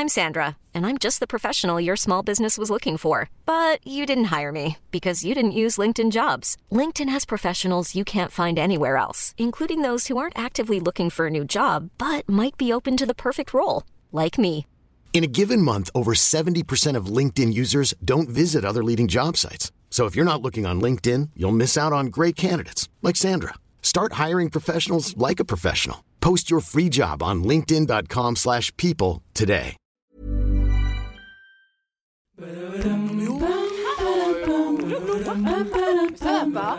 I'm Sandra, and I'm just the professional your small business was looking for. But you didn't hire me because you didn't use LinkedIn Jobs. LinkedIn has professionals you can't find anywhere else, including those who aren't actively looking for a new job, but might be open to the perfect role, like me. In a given month, over 70% of LinkedIn users don't visit other leading job sites. So if you're not looking on LinkedIn, you'll miss out on great candidates like Sandra. Start hiring professionals like a professional. Post your free job on linkedin.com/people today. Ça va pas?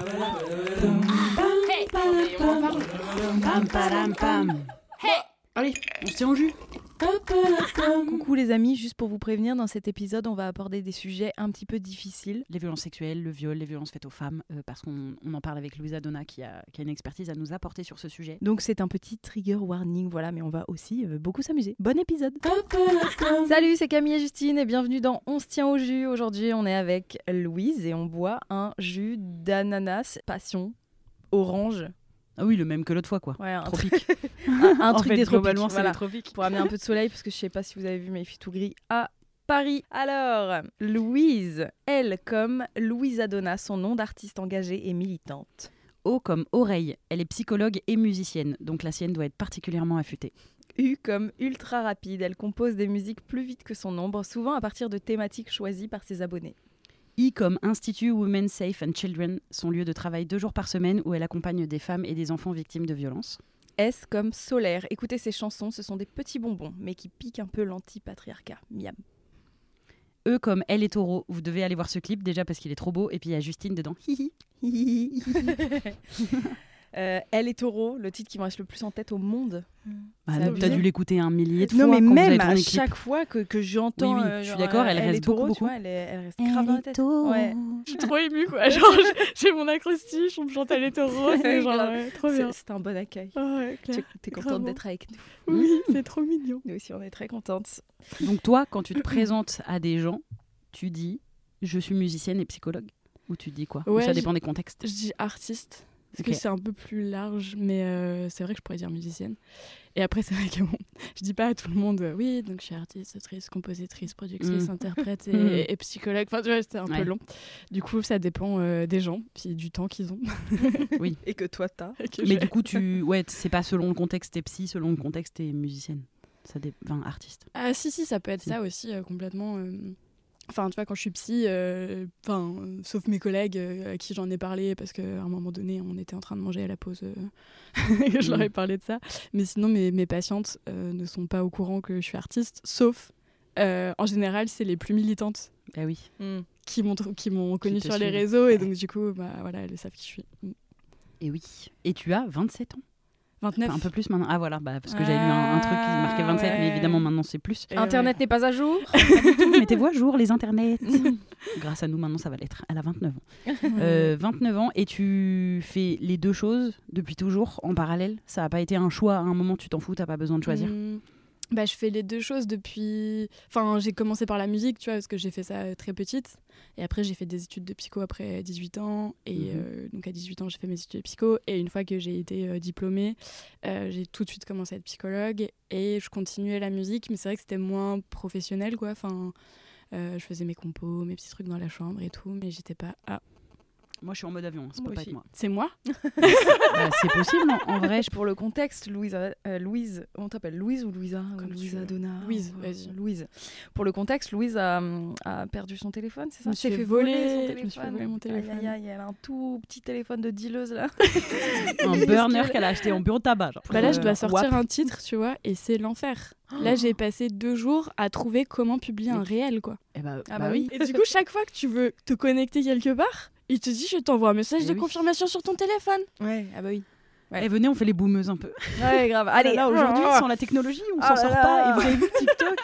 Hey! Allez, on se tient au jus. Coucou les amis, juste pour vous prévenir, dans cet épisode, on va aborder des sujets un petit peu difficiles. Les violences sexuelles, le viol, les violences faites aux femmes, parce qu'on en parle avec Louisa Donna qui a une expertise à nous apporter sur ce sujet. Donc c'est un petit trigger warning, voilà, mais on va aussi beaucoup s'amuser. Bon épisode. Salut, c'est Camille et Justine et bienvenue dans On se tient au jus. Aujourd'hui, on est avec Louise et on boit un jus d'ananas, passion, orange. Ah oui, le même que l'autre fois, quoi. Ouais, tropique. un truc des tropiques. Globalement, c'est voilà. les tropiques. Pour amener un peu de soleil, parce que je sais pas si vous avez vu, mais il fait tout gris à Paris. Alors, Louise, elle comme Louisa Donna, son nom d'artiste engagée et militante. O comme oreille, elle est psychologue et musicienne, donc la sienne doit être particulièrement affûtée. U comme ultra rapide, elle compose des musiques plus vite que son nombre, souvent à partir de thématiques choisies par ses abonnés. I comme Institut Women Safe and Children, son lieu de travail 2 jours par semaine où elle accompagne des femmes et des enfants victimes de violences. S comme solaire, écoutez ses chansons, ce sont des petits bonbons, mais qui piquent un peu l'anti-patriarcat. Miam. E comme elle est taureau, vous devez aller voir ce clip déjà parce qu'il est trop beau, et puis il y a Justine dedans. Elle est taureau, le titre qui me reste le plus en tête au monde. Bah, t'as dû l'écouter un millier de non, fois. Non mais quand même vous avez à tourné chaque fois que j'entends, oui, je suis d'accord, elle reste taureau, beaucoup. Tu vois, elle reste grave dans la tête. Ouais. Je suis trop émue quoi, genre j'ai mon acrostiche, on me chante Elle est taureau, c'est genre trop bien. C'est un bon accueil. Ouais, T'es contente d'être avec nous. Oui, c'est trop mignon. Nous aussi on est très contentes. Donc toi, quand tu te présentes à des gens, tu dis je suis musicienne et psychologue, ou tu dis quoi? Ouais, ou ça dépend des contextes. Je dis artiste. Parce Okay. que c'est un peu plus large, mais c'est vrai que je pourrais dire musicienne. Et après, c'est vrai que bon, je dis pas à tout le monde, oui, donc je suis artiste, autrice, compositrice, productrice, interprète et psychologue. Enfin, tu vois, c'était un peu long. Du coup, ça dépend des gens, puis du temps qu'ils ont. Oui. Et que toi, t'as. Mais du coup, c'est pas selon le contexte, t'es psy, selon le contexte, t'es musicienne. Enfin, artiste. Ah si, ça peut être ça aussi, complètement. Enfin, tu vois, quand je suis psy, sauf mes collègues à qui j'en ai parlé, parce qu'à un moment donné, on était en train de manger à la pause, et je leur ai parlé de ça. Mais sinon, mes patientes ne sont pas au courant que je suis artiste, sauf, en général, c'est les plus militantes. Ah oui. Qui m'ont connue sur les réseaux, et donc du coup, bah, voilà, elles savent qui je suis. Et oui. Et tu as 27 ans. 29. Enfin, un peu plus maintenant. Ah voilà, parce que j'avais lu un truc qui marquait 27, mais évidemment maintenant c'est plus. Internet n'est pas à jour. Pas du tout, mettez-vous à jour les internets. Grâce à nous maintenant ça va l'être. Elle a 29 ans. 29 ans et tu fais les deux choses depuis toujours en parallèle. Ça n'a pas été un choix, à un moment tu t'en fous, t'as pas besoin de choisir. Bah, je fais les deux choses depuis... Enfin, j'ai commencé par la musique, tu vois, parce que j'ai fait ça très petite. Et après, j'ai fait des études de psycho après 18 ans. Et donc, à 18 ans, j'ai fait mes études de psycho. Et une fois que j'ai été diplômée, j'ai tout de suite commencé à être psychologue. Et je continuais la musique, mais c'est vrai que c'était moins professionnel, quoi. Enfin, je faisais mes compos, mes petits trucs dans la chambre et tout, mais j'étais pas... Moi, je suis en mode avion, ça peut pas être moi. C'est moi. C'est possible, en vrai. Pour le contexte, Louise, on t'appelle Louise ou Louisa? Louisa Donna. Louise, vas-y. Louise. Pour le contexte, Louise a perdu son téléphone, c'est ça? Je me suis fait voler son téléphone. Je me suis fait voler mon téléphone. Aïe, elle a un tout petit téléphone de dealeuse là. Un burner qu'elle a acheté en bureau de tabac. Genre. Bah là, je dois sortir un titre, tu vois, et c'est l'enfer. Là, j'ai passé 2 jours à trouver comment publier un réel, quoi. Bah oui. Et du coup, chaque fois que tu veux te connecter quelque part, il te dit, je t'envoie un message de confirmation sur ton téléphone. Ouais, ah bah oui. Ouais. Et venez, on fait les boomeuses un peu. Ouais, grave. Allez, là, aujourd'hui, sans la technologie, on s'en sort pas. Et vous avez vu TikTok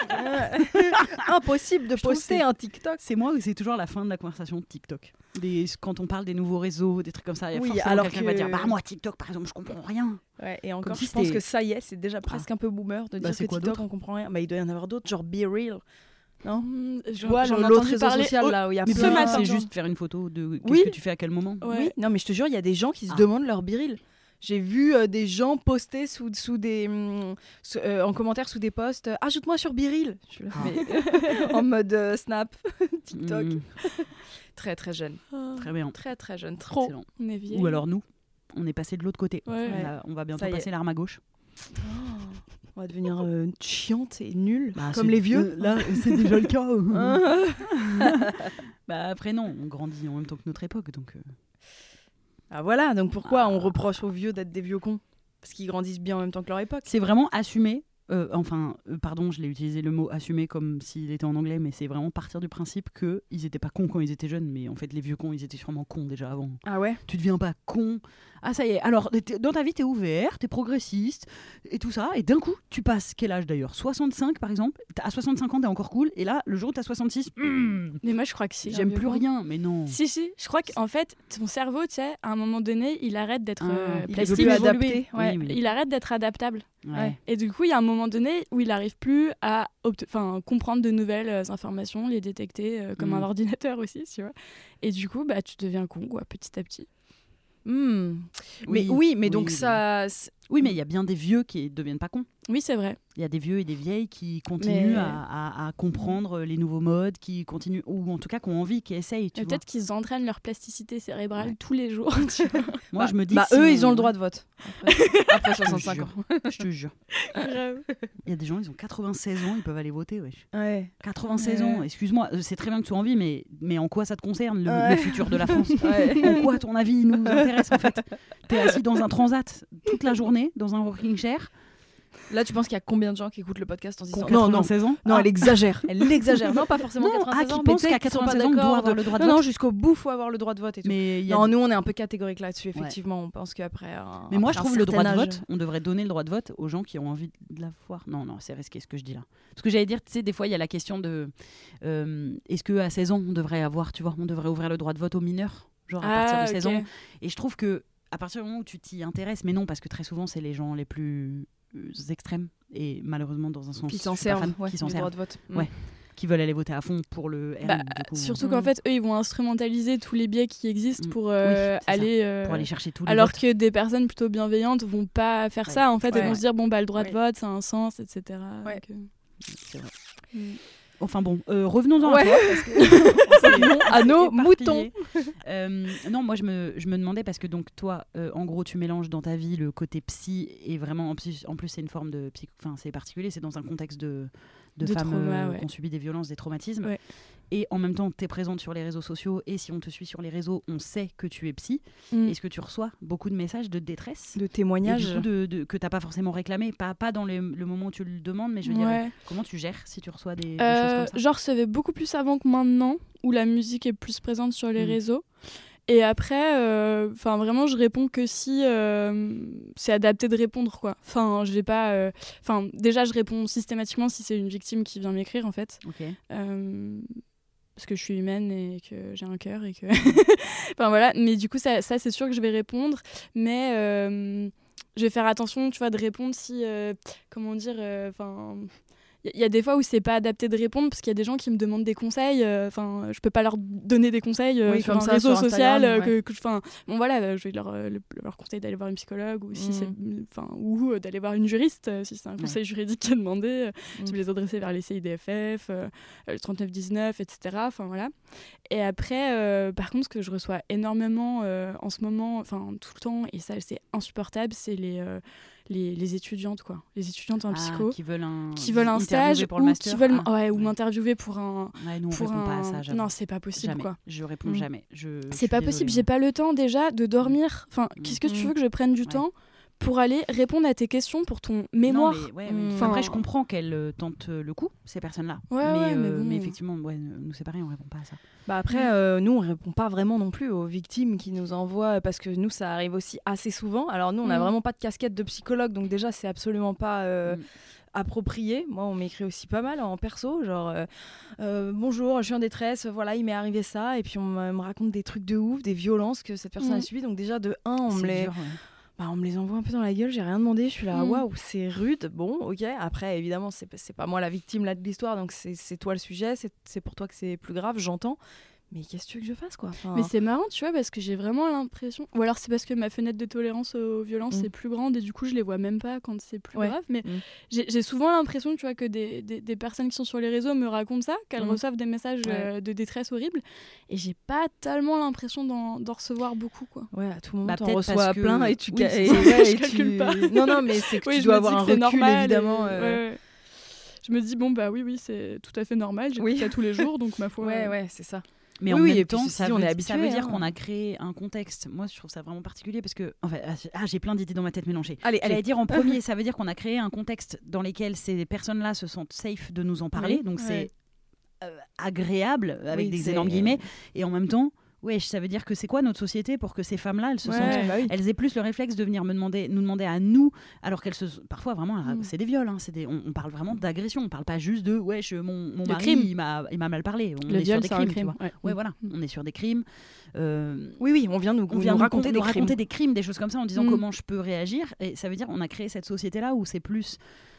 Impossible de poster un TikTok. C'est moi où c'est toujours la fin de la conversation de TikTok. Quand on parle des nouveaux réseaux, des trucs comme ça, il y a forcément alors quelqu'un qui va dire, bah moi TikTok par exemple, je comprends rien. Ouais, et encore, je pense que ça y est, c'est déjà presque un peu boomer de dire que TikTok, on comprend rien. Bah, il doit y en avoir d'autres, genre Be Real. Non, je vois l'autre réseau social là où il y a plein. Mais c'est juste faire une photo de qu'est-ce que tu fais à quel moment. Oui, non mais je te jure, il y a des gens qui se demandent leur biril. J'ai vu des gens poster sous des en commentaire sous des posts ajoute-moi sur Biril. Je suis là, mais en mode Snap, TikTok. Très très jeune. Très bien. Très très jeune. Trop. Excellent. On est vieilles. Ou alors nous, on est passé de l'autre côté. Ouais. On va bientôt Ça y est. passer l'arme à gauche. On va devenir chiante et nulle Bah, comme c'est- les vieux. Là, c'est déjà le cas. Bah après non, on grandit en même temps que notre époque, donc. Ah voilà, donc pourquoi on reproche aux vieux d'être des vieux cons? Parce qu'ils grandissent bien en même temps que leur époque. C'est vraiment assumer. Pardon, je l'ai utilisé le mot assumer comme s'il était en anglais, mais c'est vraiment partir du principe qu'ils étaient pas cons quand ils étaient jeunes, mais en fait les vieux cons, ils étaient sûrement cons déjà avant. Ah ouais? Tu deviens pas con. Ah ça y est, alors dans ta vie t'es ouvert, t'es progressiste et tout ça, et d'un coup tu passes, quel âge d'ailleurs? 65 par exemple, à 65 ans t'es encore cool, et là le jour où t'as 66, Mais moi, je crois que si. j'aime plus rien, mais non. Si, je crois qu'en fait, ton cerveau, tu sais, à un moment donné, il arrête d'être Il plastique. veut plus évoluer. adapter. Ouais, Oui, mais- il arrête d'être adaptable. Ouais. Et du coup, il y a un moment donné où il n'arrive plus à comprendre de nouvelles informations, les détecter comme un ordinateur aussi, tu vois. Et du coup, bah, tu deviens con, quoi, petit à petit. Mais donc oui. ça... Oui, mais il y a bien des vieux qui deviennent pas cons. Oui, c'est vrai. Il y a des vieux et des vieilles qui continuent Mais- à comprendre les nouveaux modes, qui continuent, ou en tout cas qui ont envie, qui essayent. Tu Et vois. peut-être qu'ils entraînent leur plasticité cérébrale Ouais. tous les jours. Tu vois. Moi, je me dis. Bah, que si eux, on- ils ont le droit de vote. Après Je te 65 ans. jure. Je te jure. Il y a des gens, ils ont 96 ans, ils peuvent aller voter. Wesh. Ouais. 96 Ouais. ans, excuse-moi, c'est très bien que tu aies envie, mais en quoi ça te concerne, Ouais. le futur de la France? Ouais. En quoi, à ton avis, nous intéresse en fait? T'es assis dans un transat toute la journée, dans un rocking chair. Là, tu penses qu'il y a combien de gens qui écoutent le podcast en se disant qui ont non, non, 96 ans. non, Ah. elle exagère. Elle exagère. Non, pas forcément Non, 96 qui ans, mais pensent tu sais, qu'à qui sont pas 96 ans, on doit d'accord, avoir le droit de non, vote. non, jusqu'au bout, faut avoir le droit de vote et tout. Mais il y a Non, nous, on est un peu catégorique là-dessus, effectivement. On pense qu'après. Mais moi, je trouve le droit de âge... vote, on devrait donner le droit de vote aux gens qui ont envie de l'avoir. Non, c'est risqué ce que je dis là. Parce que j'allais dire, tu sais, des fois, il y a la question de est-ce qu'à 16 ans, on devrait avoir, tu vois, on devrait ouvrir le droit de vote aux mineurs, genre à partir de 16 ans. Et je trouve que à partir du moment où tu t'y intéresses, mais non, parce que très souvent, c'est les gens les plus extrêmes, et malheureusement, dans un sens, Qui s'en je suis pas servent, fan, qui s'en du droit servent, de vote. Ouais. qui veulent aller voter à fond pour le RN. Bah, du coup. surtout qu'en fait, eux, ils vont instrumentaliser tous les biais qui existent pour aller pour aller chercher tous les alors votes. que des personnes plutôt bienveillantes vont pas faire ça. En fait, elles vont se dire bon bah le droit de Ouais. vote, ça a un sens, etc. Ouais. Donc, C'est vrai. mm. Enfin bon, revenons-en Ouais. à toi, parce que Revenons à nos éparpillés. Non, moi je me demandais, parce que donc toi, en gros, tu mélanges dans ta vie le côté psy et vraiment, en plus c'est une forme de enfin c'est particulier, c'est dans un contexte de femmes trauma, ouais. qui ont subi des violences, des traumatismes. Ouais. Et en même temps, tu es présente sur les réseaux sociaux, et si on te suit sur les réseaux, on sait que tu es psy. Mm. Est-ce que tu reçois beaucoup de messages de détresse De et témoignages. du coup, que tu n'as pas forcément réclamé, pas dans le moment où tu le demandes, mais je veux dire, Ouais. comment tu gères si tu reçois des choses comme ça? J'en recevais beaucoup plus avant que maintenant, où la musique est plus présente sur les Mm. réseaux. Et après, vraiment, je réponds que si c'est adapté de répondre, quoi. Enfin, j'ai pas. Déjà, je réponds systématiquement si c'est une victime qui vient m'écrire, en fait. Ok. Parce que je suis humaine et que j'ai un cœur et que. Enfin voilà. Mais du coup, ça c'est sûr que je vais répondre. Mais je vais faire attention, tu vois, de répondre si. Comment dire. Il y a des fois où c'est pas adapté de répondre parce qu'il y a des gens qui me demandent des conseils. Je peux pas leur donner des conseils Oui, sur comme un ça, réseau sur social. Instagram, Bon voilà, je vais leur conseiller d'aller voir une psychologue ou si Mhm. ou d'aller voir une juriste si c'est un Ouais. conseil juridique qui est demandé. Je Mhm. vais les adresser vers les CIDFF, le 3919, etc. Enfin voilà. Et après, par contre, ce que je reçois énormément en ce moment, enfin tout le temps, et ça c'est insupportable, c'est les étudiantes, quoi. Les étudiantes en psycho qui veulent un interviewer stage pour le ou master. qui veulent Ah. ou m'interviewer pour un Ouais, nous on pour répond pas à un ça, j'avoue. non, c'est pas possible, Jamais. quoi. Je réponds Mm. jamais. C'est pas possible, j'ai pas le temps déjà de dormir. Enfin, qu'est-ce que tu veux que je prenne du Ouais. temps pour aller répondre à tes questions pour ton mémoire? Non, mais, Enfin, après, je comprends qu'elles tentent le coup, ces personnes-là. Ouais, mais bon. mais effectivement, nous c'est pareil, on répond pas à ça. Bah après, nous, on répond pas vraiment non plus aux victimes qui nous envoient, parce que nous, ça arrive aussi assez souvent. Alors nous, on n'a vraiment pas de casquette de psychologue, donc déjà, c'est absolument pas approprié. Moi, on m'écrit aussi pas mal en perso, genre bonjour, je suis en détresse, voilà, il m'est arrivé ça, et puis on me raconte des trucs de ouf, des violences que cette personne a subies. Donc déjà, de un, on me les envoie un peu dans la gueule, j'ai rien demandé, je suis là, waouh, c'est rude, bon, ok. Après, évidemment, c'est pas moi la victime là de l'histoire, donc c'est toi le sujet, c'est pour toi que c'est plus grave, j'entends. mais qu'est-ce que tu veux que je fasse, quoi? Mais c'est marrant, tu vois, parce que j'ai vraiment l'impression... Ou alors c'est parce que ma fenêtre de tolérance aux violences est plus grande et du coup, je les vois même pas quand c'est plus grave. Mais j'ai souvent l'impression, tu vois, que des personnes qui sont sur les réseaux me racontent ça, qu'elles reçoivent des messages de détresse horribles. Et j'ai pas tellement l'impression d'en recevoir beaucoup, quoi. Ouais, à tout moment, t'en peut-être reçois plein et tu... je calcule pas. Non, mais c'est que tu dois avoir un recul, normal, évidemment. Je me dis, bon, bah oui, c'est tout à fait normal. J'écoute ça tous les jours, donc ma foi... Ouais, c'est ça. Mais en même temps, ça veut dire qu'on a créé un contexte. Moi, je trouve ça vraiment particulier parce que, en fait, j'ai plein d'idées dans ma tête mélangées. J'allais dire en premier, ça veut dire qu'on a créé un contexte dans lequel ces personnes-là se sentent safe de nous en parler. Donc c'est agréable avec des énormes guillemets. Et en même temps, ça veut dire que c'est quoi notre société pour que ces femmes-là, elles se sentent, elles aient plus le réflexe de venir nous demander à nous, alors qu'elles parfois vraiment, c'est des viols, on parle vraiment d'agression, on parle pas juste de mon mari il m'a mal parlé. On est sur des crimes, tu vois. Voilà, on est sur des crimes. On vient nous raconter des crimes, des choses comme ça en disant comment je peux réagir. Et ça veut dire on a créé cette société-là où c'est plus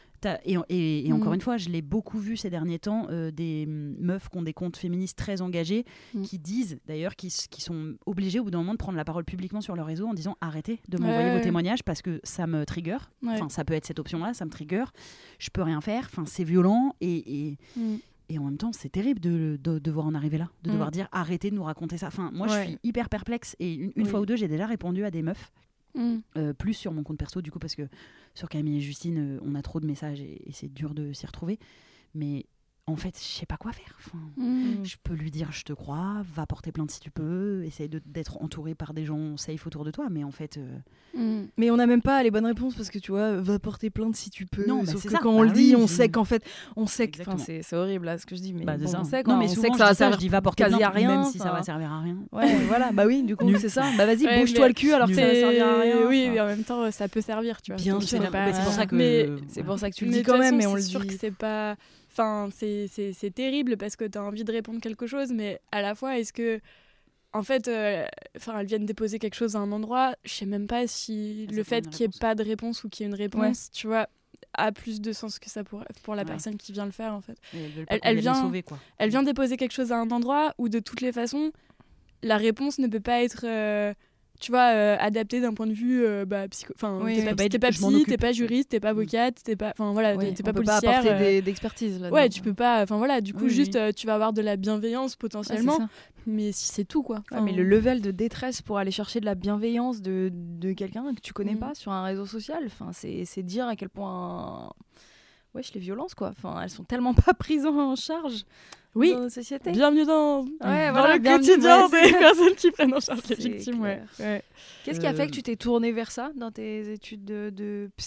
Et encore une fois, je l'ai beaucoup vu ces derniers temps, des meufs qui ont des comptes féministes très engagés, qui disent d'ailleurs qui sont obligés au bout d'un moment de prendre la parole publiquement sur leur réseau en disant arrêtez de m'envoyer vos témoignages parce que ça me trigger. Enfin, ça peut être cette option-là, ça me trigger. Je peux rien faire. Enfin, c'est violent et en même temps, c'est terrible de devoir en arriver là, de devoir dire arrêtez de nous raconter ça. Enfin, moi, je suis hyper perplexe et une fois ou deux, j'ai déjà répondu à des meufs. Plus sur mon compte perso du coup parce que sur Camille et Justine on a trop de messages et c'est dur de s'y retrouver, mais en fait je sais pas quoi faire. Je peux lui dire je te crois, va porter plainte si tu peux, essaye d'être entouré par des gens safe autour de toi, mais en fait mais on n'a même pas les bonnes réponses parce que tu vois, va porter plainte si tu peux. Non, sauf c'est que ça. quand on le dit, on sait qu'en fait c'est horrible là ce que je dis, mais on sait non, mais on souvent, sait que ça va servir je dis va porter quasi plainte à rien, même si ça va servir à rien. Voilà, bah oui, du coup c'est ça. Bah vas-y, bouge-toi le cul alors que ça va servir à rien. Oui, mais en même temps ça peut servir, tu vois. Bien sûr, c'est pour ça que c'est pour ça que tu le dis quand même, mais on le dit. C'est sûr que c'est pas... Enfin, c'est terrible parce que tu as envie de répondre quelque chose, mais à la fois, est-ce que... En fait, elles viennent déposer quelque chose à un endroit, je sais même pas si le fait qu'il n'y ait pas de réponse ou qu'il y ait une réponse, tu vois, a plus de sens que ça pour la personne qui vient le faire, en fait. Elle vient déposer quelque chose à un endroit où, de toutes les façons, la réponse ne peut pas être... tu vois, adapté d'un point de vue psycho... Enfin, t'es pas psy, t'es pas juriste, t'es pas avocate, t'es pas... Enfin, voilà, t'es pas policière. Tu peux pas apporter d'expertise là-dedans. Ouais, tu peux pas... Enfin, voilà, du coup, tu vas avoir de la bienveillance, potentiellement, mais si c'est tout, quoi. Mais le level de détresse pour aller chercher de la bienveillance de quelqu'un que tu connais pas sur un réseau social, c'est dire à quel point... les violences, quoi. Enfin, elles sont tellement pas prises en charge dans la société. Bienvenue dans le bienvenue, quotidien des personnes qui prennent en charge les victimes. Qu'est-ce qui a fait que tu t'es tournée vers ça dans tes études de psy ?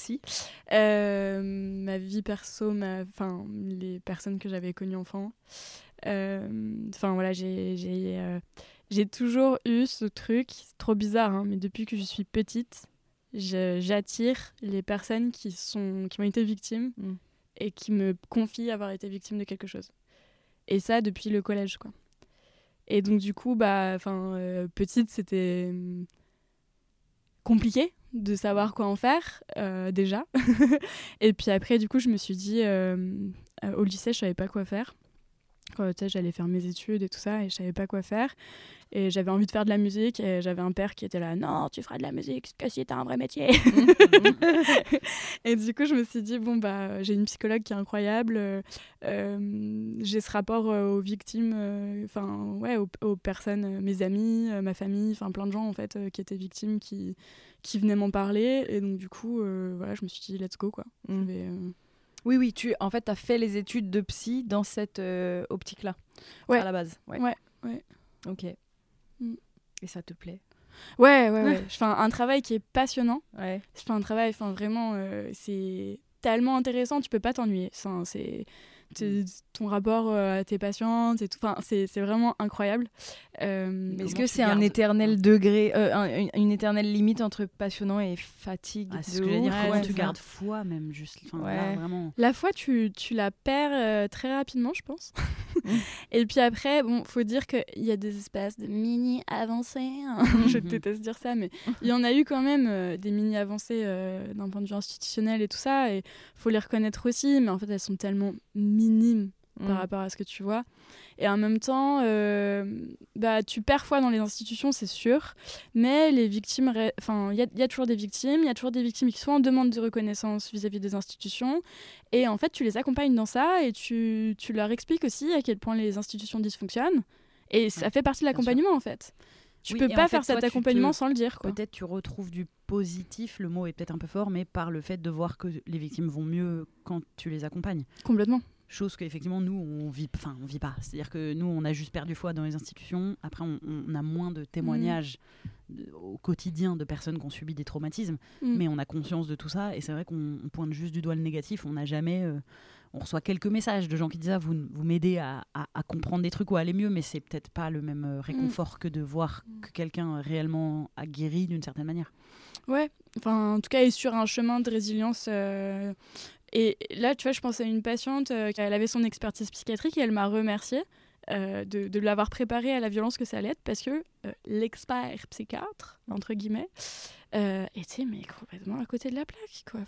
Ma vie perso, les personnes que j'avais connues enfant. J'ai toujours eu ce truc, c'est trop bizarre, hein, mais depuis que je suis petite, j'attire les personnes qui ont été victimes et qui me confient avoir été victimes de quelque chose. Et ça depuis le collège, quoi. Et donc du coup, petite, c'était compliqué de savoir quoi en faire, déjà. Et puis après, du coup, je me suis dit, au lycée, je savais pas quoi faire. J'allais faire mes études et tout ça, et je savais pas quoi faire. Et j'avais envie de faire de la musique, et j'avais un père qui était là, non, tu feras de la musique, que si t'as un vrai métier. Et du coup, je me suis dit, j'ai une psychologue qui est incroyable, j'ai ce rapport aux victimes, aux personnes, mes amis, ma famille, plein de gens en fait, qui étaient victimes, qui venaient m'en parler. Et donc du coup, je me suis dit, let's go, quoi. Oui, tu as fait les études de psy dans cette optique-là, à la base. Ouais. Ok. Et ça te plaît ? Ouais. Je fais un travail qui est passionnant. Ouais. Je fais un travail, vraiment, c'est tellement intéressant, tu peux pas t'ennuyer. Ton rapport à tes patientes et tout, c'est vraiment incroyable. Mais est-ce que c'est un éternel degré, une éternelle limite entre passionnant et fatigue? C'est ce que j'allais dire, comment tu gardes foi même, juste. Là, vraiment. La foi, tu la perds très rapidement, je pense. Et puis après, faut dire qu'il y a des espèces de mini-avancées. Je déteste dire ça, mais il y en a eu quand même des mini-avancées d'un point de vue institutionnel et tout ça, et faut les reconnaître aussi, mais en fait, elles sont tellement minimes. par rapport à ce que tu vois. Et en même temps, tu perds foi dans les institutions, c'est sûr, mais les victimes, il y a toujours des victimes, il y a toujours des victimes qui sont en demande de reconnaissance vis-à-vis des institutions, et en fait, tu les accompagnes dans ça, et tu leur expliques aussi à quel point les institutions dysfonctionnent, et ça fait partie de l'accompagnement, en fait. Tu peux pas faire cet accompagnement sans le dire, quoi. Peut-être tu retrouves du positif, le mot est peut-être un peu fort, mais par le fait de voir que les victimes vont mieux quand tu les accompagnes. Complètement. Chose qu'effectivement, nous, on vit pas. C'est-à-dire que nous, on a juste perdu foi dans les institutions. Après, on a moins de témoignages au quotidien de personnes qui ont subi des traumatismes, mais on a conscience de tout ça. Et c'est vrai qu'on pointe juste du doigt le négatif. On n'a jamais... on reçoit quelques messages de gens qui disent vous m'aidez à comprendre des trucs ou à aller mieux, mais c'est peut-être pas le même réconfort que de voir que quelqu'un réellement a guéri d'une certaine manière. Ouais, en tout cas, est sur un chemin de résilience... Et là, tu vois, je pense à une patiente, elle avait son expertise psychiatrique et elle m'a remerciée de l'avoir préparée à la violence que ça allait être, parce que l'expert psychiatre, entre guillemets, était mais complètement à côté de la plaque, quoi.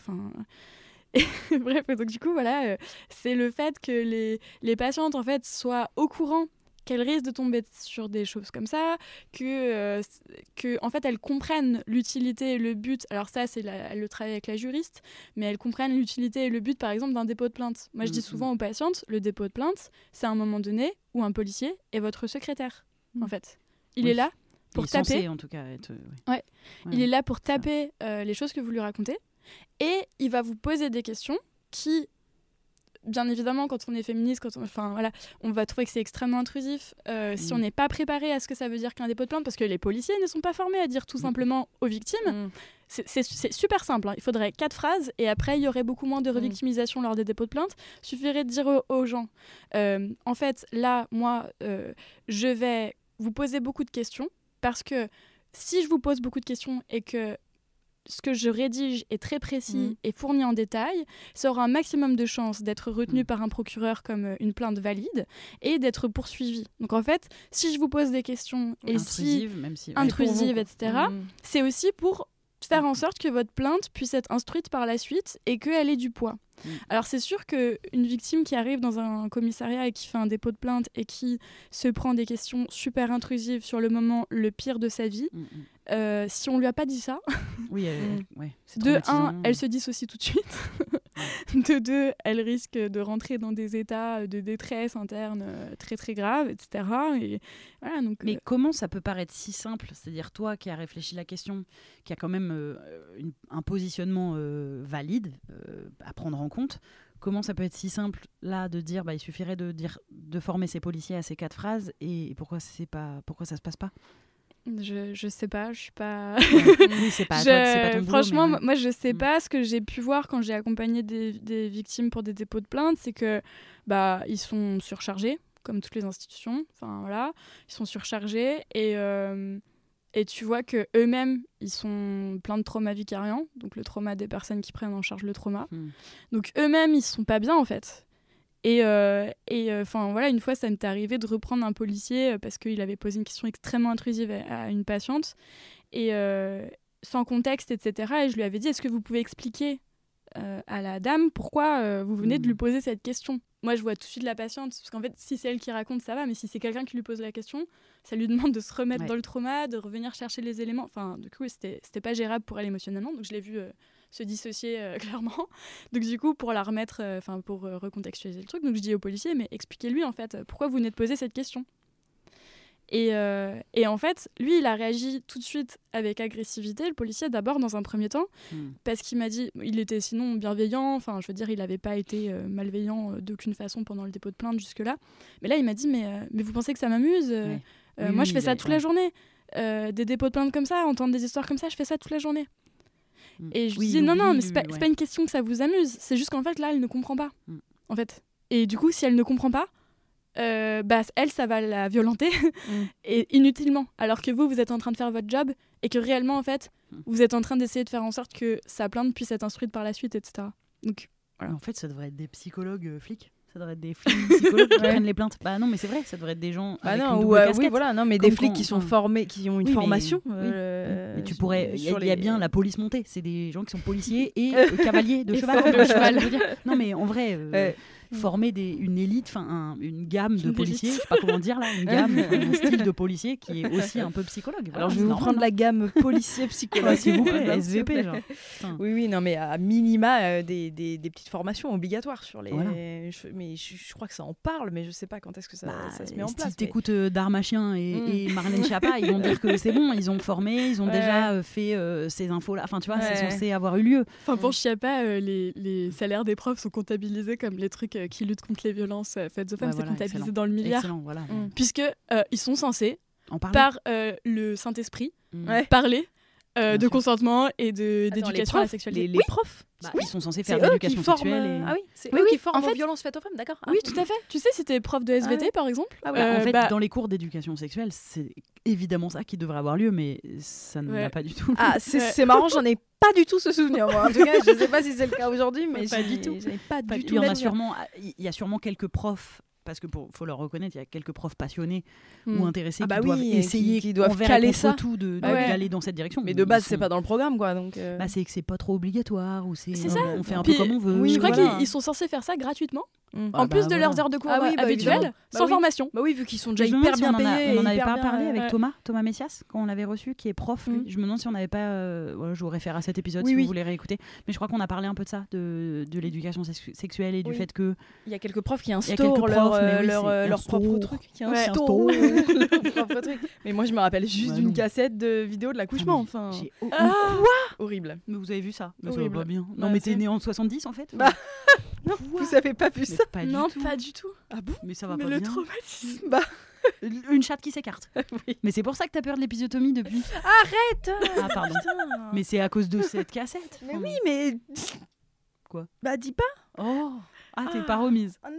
Bref, donc du coup, voilà, c'est le fait que les patientes, en fait, soient au courant qu'elles risquent de tomber sur des choses comme ça, que en fait, elles comprennent l'utilité et le but. Alors ça, elle le travaille avec la juriste, mais elles comprennent l'utilité et le but, par exemple, d'un dépôt de plainte. Moi, je dis souvent aux patientes, le dépôt de plainte, c'est un moment donné où un policier est votre secrétaire, en fait. Il est là pour taper... censé, en tout cas, être... Ouais. Il est là pour taper les choses que vous lui racontez, et il va vous poser des questions qui... Bien évidemment, quand on est féministe, on va trouver que c'est extrêmement intrusif si on n'est pas préparé à ce que ça veut dire qu'un dépôt de plainte, parce que les policiers ne sont pas formés à dire tout simplement aux victimes. C'est super simple, hein. Il faudrait 4 phrases et après, il y aurait beaucoup moins de revictimisation lors des dépôts de plainte. Il suffirait de dire aux gens, en fait, là, moi, je vais vous poser beaucoup de questions, parce que si je vous pose beaucoup de questions et que ce que je rédige est très précis et fourni en détail, ça aura un maximum de chances d'être retenu par un procureur comme une plainte valide et d'être poursuivi. Donc en fait, si je vous pose des questions intrusives, etc., c'est aussi pour faire en sorte que votre plainte puisse être instruite par la suite et qu'elle ait du poids. Alors c'est sûr qu'une victime qui arrive dans un commissariat et qui fait un dépôt de plainte et qui se prend des questions super intrusives sur le moment le pire de sa vie, si on lui a pas dit ça, de 1, elle se dissocie tout de suite, de 2, elle risque de rentrer dans des états de détresse interne très très graves, etc. Et voilà, donc, mais comment ça peut paraître si simple? C'est-à-dire toi qui as réfléchi la question, qui a quand même un positionnement valide à prendre en compte, comment ça peut être si simple là de dire il suffirait de former ces policiers à ces 4 phrases, et pourquoi ça se passe pas? Je sais pas, je suis pas... Oui, c'est pas ton boulot, franchement, moi je sais pas. Ce que j'ai pu voir quand j'ai accompagné des victimes pour des dépôts de plainte, c'est que ils sont surchargés, comme toutes les institutions. Enfin voilà, ils sont surchargés et tu vois que eux-mêmes ils sont pleins de traumas vicariants, donc le trauma des personnes qui prennent en charge le trauma. Donc eux-mêmes ils sont pas bien en fait. Et voilà, une fois, ça m'est arrivé de reprendre un policier parce qu'il avait posé une question extrêmement intrusive à une patiente, et sans contexte, etc. Et je lui avais dit, est-ce que vous pouvez expliquer à la dame pourquoi vous venez de lui poser cette question? Moi, je vois tout de suite la patiente, parce qu'en fait, si c'est elle qui raconte, ça va, mais si c'est quelqu'un qui lui pose la question, ça lui demande de se remettre dans le trauma, de revenir chercher les éléments. Enfin, du coup, c'était pas gérable pour elle émotionnellement, donc je l'ai vu... se dissocier clairement. Donc du coup, pour la remettre, pour recontextualiser le truc, donc je dis au policier, mais expliquez-lui en fait, pourquoi vous venez de poser cette question. Et en fait, lui, il a réagi tout de suite avec agressivité, le policier d'abord dans un premier temps, parce qu'il m'a dit, il était sinon bienveillant, je veux dire, il n'avait pas été malveillant d'aucune façon pendant le dépôt de plainte jusque-là. Mais là, il m'a dit, mais vous pensez que ça m'amuse? Moi, je fais ça toute la journée. Des dépôts de plainte comme ça, entendre des histoires comme ça, je fais ça toute la journelle. Et je lui dis non, mais c'est pas une question que ça vous amuse, c'est juste qu'en fait là elle ne comprend pas en fait, et du coup si elle ne comprend pas, elle, ça va la violenter et inutilement, alors que vous êtes en train de faire votre job et que réellement en fait vous êtes en train d'essayer de faire en sorte que sa plainte puisse être instruite par la suite, etc. Donc voilà. En fait ça devrait être des psychologues flics. Ça devrait être des flics psychologues qui prennent les plaintes. Non, mais c'est vrai, ça devrait être des gens avec une double casquette. Oui, voilà, non, mais des flics qui sont formés, qui ont une formation. Mais tu pourrais, il y a bien la police montée. C'est des gens qui sont policiers et cavaliers de cheval. Je veux dire. Non, mais en vrai, former une élite, une gamme de policiers, je sais pas comment dire là, une gamme, un style de policier qui est aussi un peu psychologue. Alors je vais vous prendre la gamme policier-psychologue, s'il vous plaît, SVP genre. Oui, non mais à minima des petites formations obligatoires sur les. Voilà. Mais je crois que ça en parle, mais je sais pas quand est-ce que ça se met en place. Si t'écoutes Darmachien et Marlène Schiappa, ils vont dire que c'est bon, ils ont formé, ils ont déjà fait ces infos là. Enfin tu vois, c'est censé avoir eu lieu. Enfin pour Schiappa, les salaires des profs sont comptabilisés comme les trucs qui luttent contre les violences faites aux femmes, c'est comptabilisé excellent. dans le milliard. Excellent, voilà. Puisque ils sont censés En parler. par le Saint-Esprit parler de consentement et d'éducation à la sexualité. Les profs. Ils sont censés faire de l'éducation sexuelle. Ah oui, c'est Oui, eux oui, qui forment en fait- aux violences faites aux femmes, d'accord. Oui, tout à fait. Tu sais, si t'es prof de SVT, par exemple. Ah ouais, En fait, bah, dans les cours d'éducation sexuelle, c'est évidemment ça qui devrait avoir lieu, mais ça ne l'a pas du tout. Ah, c'est marrant, j'en ai pas du tout ce souvenir. Moi. En tout cas, je sais pas si c'est le cas aujourd'hui, mais Pas du tout. J'en ai pas du Il tout. y en le a souvenir. il y a sûrement quelques profs, parce que faut leur reconnaître, il y a quelques profs passionnés Mm. ou intéressés Ah bah qui doivent oui, essayer, qui doivent envers et caler contre ça. tout Bah ouais. d'aller dans cette direction. Mais de base, Ils c'est sont- pas dans le programme, quoi. Donc. c'est que c'est pas trop obligatoire ou C'est ça. on fait un Puis, peu comme on veut. oui, Je crois voilà. qu'ils sont censés faire ça gratuitement, Ah en plus bah de leurs voilà. heures de cours Ah oui, bah habituelles, évidemment. sans Bah oui. formation. Bah oui, vu qu'ils sont déjà Je me hyper demande si bien payés. on en avait hyper pas bien- parlé avec ouais. Thomas Messias quand on l'avait reçu, qui est prof. Lui. Mm. Je me demande si on n'avait pas. Voilà, je vous réfère à cet épisode Oui, si oui. vous voulez réécouter. Mais je crois qu'on a parlé un peu de ça, de l'éducation sexuelle et du Oui. fait que Il y a quelques profs qui Il y a instaurent quelques leur, profs, mais oui, leur, c'est leur propre instaure. truc. Qui Ouais. instaurent leur propre truc. Mais moi, je me rappelle juste Ouais, d'une non. cassette de vidéo de l'accouchement. mais Enfin, j'ai- horrible. Mais vous avez vu ça? Mais ça va Horrible. pas bien. Non, Bah, mais t'es si. né en 70 en fait? Bah, Non, vous avez pas vu Mais ça? pas Non, du tout. pas du tout. Ah bon? Mais ça va Mais pas le bien. traumatisme. Bah, Une chatte qui s'écarte. oui. Mais c'est pour ça que t'as peur de l'épisiotomie depuis. Arrête! Ah pardon. Putain. Mais c'est à cause de cette cassette. Mais oui, mais. Quoi? Bah, dis pas! Oh. Ah, t'es pas remise. Oh non!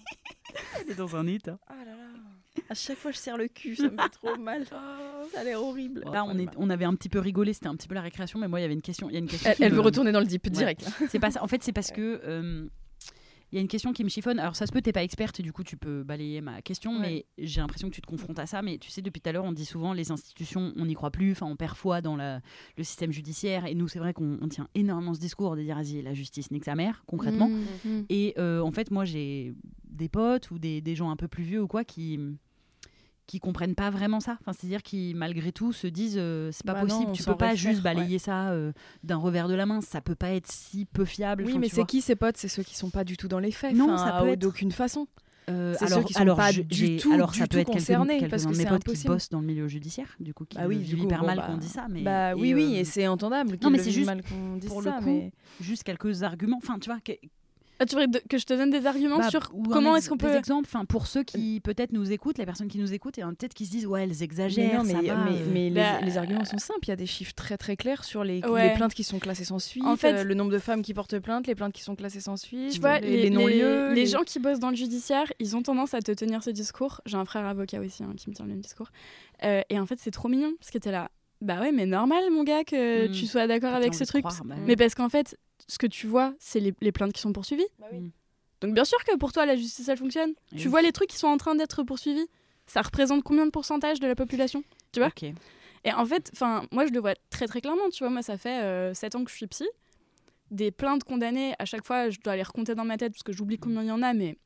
T'es dans un état. Ah là là! À chaque fois, je serre le cul, ça me fait trop mal. Ça a l'air horrible. Là, on avait un petit peu rigolé, c'était un petit peu la récréation, mais moi, il y avait une question. Il y a une question. Elle veut retourner dans le deep direct. C'est pas ça. En fait, c'est parce que il y a une question qui me chiffonne. Alors, ça se peut, t'es pas experte, et du coup, tu peux balayer ma question, Ouais. mais j'ai l'impression que tu te confrontes à ça. Mais tu sais, depuis tout à l'heure, on dit souvent les institutions, on n'y croit plus. Enfin, on perd foi dans le système judiciaire. Et nous, c'est vrai qu'on tient énormément ce discours de dire, vas-y, la justice nique sa mère, concrètement. Mm. Et en fait, moi, j'ai des potes ou des gens un peu plus vieux ou quoi qui comprennent pas vraiment ça. Enfin, c'est-à-dire qui, malgré tout, se disent c'est pas Bah non, possible. on Tu s'en peux pas réfère, juste balayer ça d'un revers de la main. Ça peut pas être si peu fiable. Oui, Enfin, mais tu c'est vois. qui ces potes? C'est ceux qui sont pas du tout dans les faits. Non, Enfin, ça peut être- d'aucune façon. C'est alors, ceux qui sont pas du tout ça peut être concernés, quelques-un parce que de mes c'est potes qui impossible. bossent dans le milieu judiciaire, du coup, qui Bah oui, le du vivent coup, hyper bon, mal bah, qu'on dise ça. Mais, Bah oui, et c'est entendable. Non, mais qu'ils c'est le vivent juste mal qu'on dise pour ça, le coup, mais juste quelques arguments. Enfin, tu vois, Ah, tu voudrais que je te donne des arguments bah, sur ou un comment est-ce qu'on peut... des exemples, enfin, pour ceux qui peut-être nous écoutent, les personnes qui nous écoutent, et peut-être qui se disent ouais, elles exagèrent. mais, non, ça va, mais Bah, les arguments sont simples. Il y a des chiffres très très clairs sur les Ouais. plaintes qui sont classées sans suite, En fait- le nombre de femmes qui portent plainte, les plaintes qui sont classées sans suite, Tu vois, les non-lieux. les gens qui bossent dans le judiciaire, ils ont tendance à te tenir ce discours. J'ai un frère avocat aussi qui me tient le même discours. Et en fait, c'est trop mignon parce que t'es là. Bah ouais, mais normal, mon gars, que tu sois d'accord avec ce truc. Mais parce qu'en fait, ce que tu vois, c'est les plaintes qui sont poursuivies. Bah oui. Donc bien sûr que pour toi, la justice, elle fonctionne. Et Tu oui. vois les trucs qui sont en train d'être poursuivis. Ça représente combien de pourcentage de la population? Tu vois? Ok. Et en fait, moi, je le vois très très clairement. Tu vois, moi, ça fait 7 ans que je suis psy. Des plaintes condamnées, à chaque fois, je dois les recompter dans ma tête parce que j'oublie combien il y en a, mais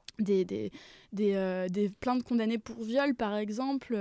des plaintes condamnées pour viol, par exemple.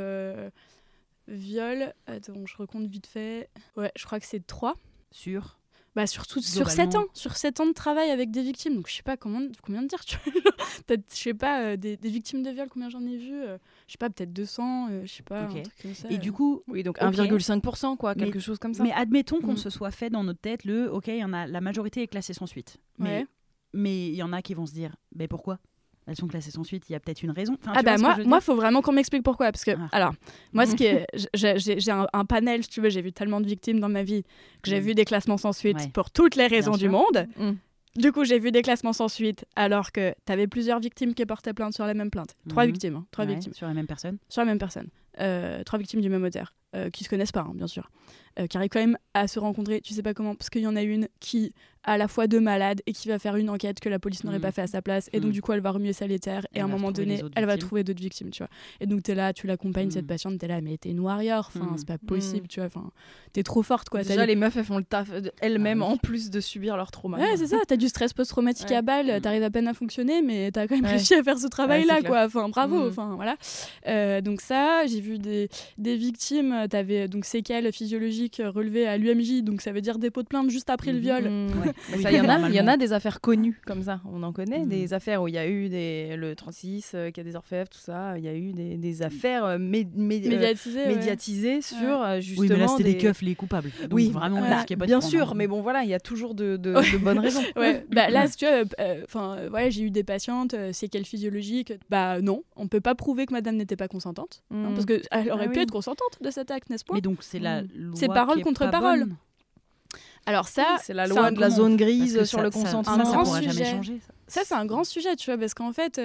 Viol, attends, je recompte vite fait. Ouais, je crois que c'est 3. Sur Bah surtout sur Globalement. 7 ans, sur 7 ans de travail avec des victimes. Donc je sais pas combien de dire, tu vois. Peut-être, je sais pas, des victimes de viol, combien j'en ai vu. Je sais pas, peut-être 200, je sais pas, Ok. un truc comme ça. Et du coup, Oui, donc Ok. 1,5%, quoi, quelque Mais- chose comme ça. mais admettons qu'on Mm. se soit fait dans notre tête ok, il y en a, la majorité est classée sans suite. Ouais. Mais il y en a qui vont se dire, mais pourquoi elles sont classées sans suite? Il y a peut-être une raison. Enfin, Ah tu bah vois ce que je veux moi dire faut vraiment qu'on m'explique pourquoi, parce que Ah. alors moi ce qui est j'ai un panel, si tu veux, j'ai vu tellement de victimes dans ma vie que j'ai vu des classements sans suite Ouais. pour toutes les raisons Bien du sûr. monde. Mm. Du coup, j'ai vu des classements sans suite alors que t'avais plusieurs victimes qui portaient plainte sur la même plainte. 3 Mhm. victimes, hein, 3 Ouais, victimes sur la même personne. sur la même personne. 3 victimes du même auteur. qui se connaissent pas, bien sûr, qui arrivent quand même à se rencontrer, tu sais pas comment, parce qu'il y en a une qui a à la fois deux malades et qui va faire une enquête que la police n'aurait pas fait à sa place, et donc du coup elle va remuer sa laitière, et à un moment donné elle va trouver d'autres victimes, tu vois. Et donc t'es là, tu l'accompagnes, cette patiente, t'es là, mais t'es une warrior, enfin c'est pas possible, tu vois, enfin t'es trop forte, quoi. Déjà les meufs elles font le taf elles-mêmes en plus de subir leur trauma. Ouais, c'est ça, t'as du stress post-traumatique à balle, t'arrives à peine à fonctionner, mais t'as quand même réussi à faire ce travail-là, quoi. Enfin, bravo, enfin, voilà. Donc ça, j'ai vu des victimes, t'avais donc séquelles physiologiques relevées à l'UMJ, donc ça veut dire dépôt de plainte juste après le viol. Il y en a des affaires connues comme ça, on en connaît, des affaires où il y a eu le 36 qui a des orfèvres, tout ça, il y a eu des affaires médiatisées sur justement... Oui, mais là c'était des keufs les coupables. Donc vraiment, bien sûr, mais bon voilà, il y a toujours de bonnes raisons. Là, si tu vois, j'ai eu des patientes, séquelles physiologiques, non, on peut pas prouver que madame n'était pas consentante, parce qu'elle aurait pu être consentante de cet acte, n'est-ce pas? Mais donc c'est la loi c'est parole contre parole. Alors ça, c'est la loi de la zone grise sur le consentement. Ça pourra jamais changer. Ça, c'est un grand sujet, tu vois, parce qu'en fait,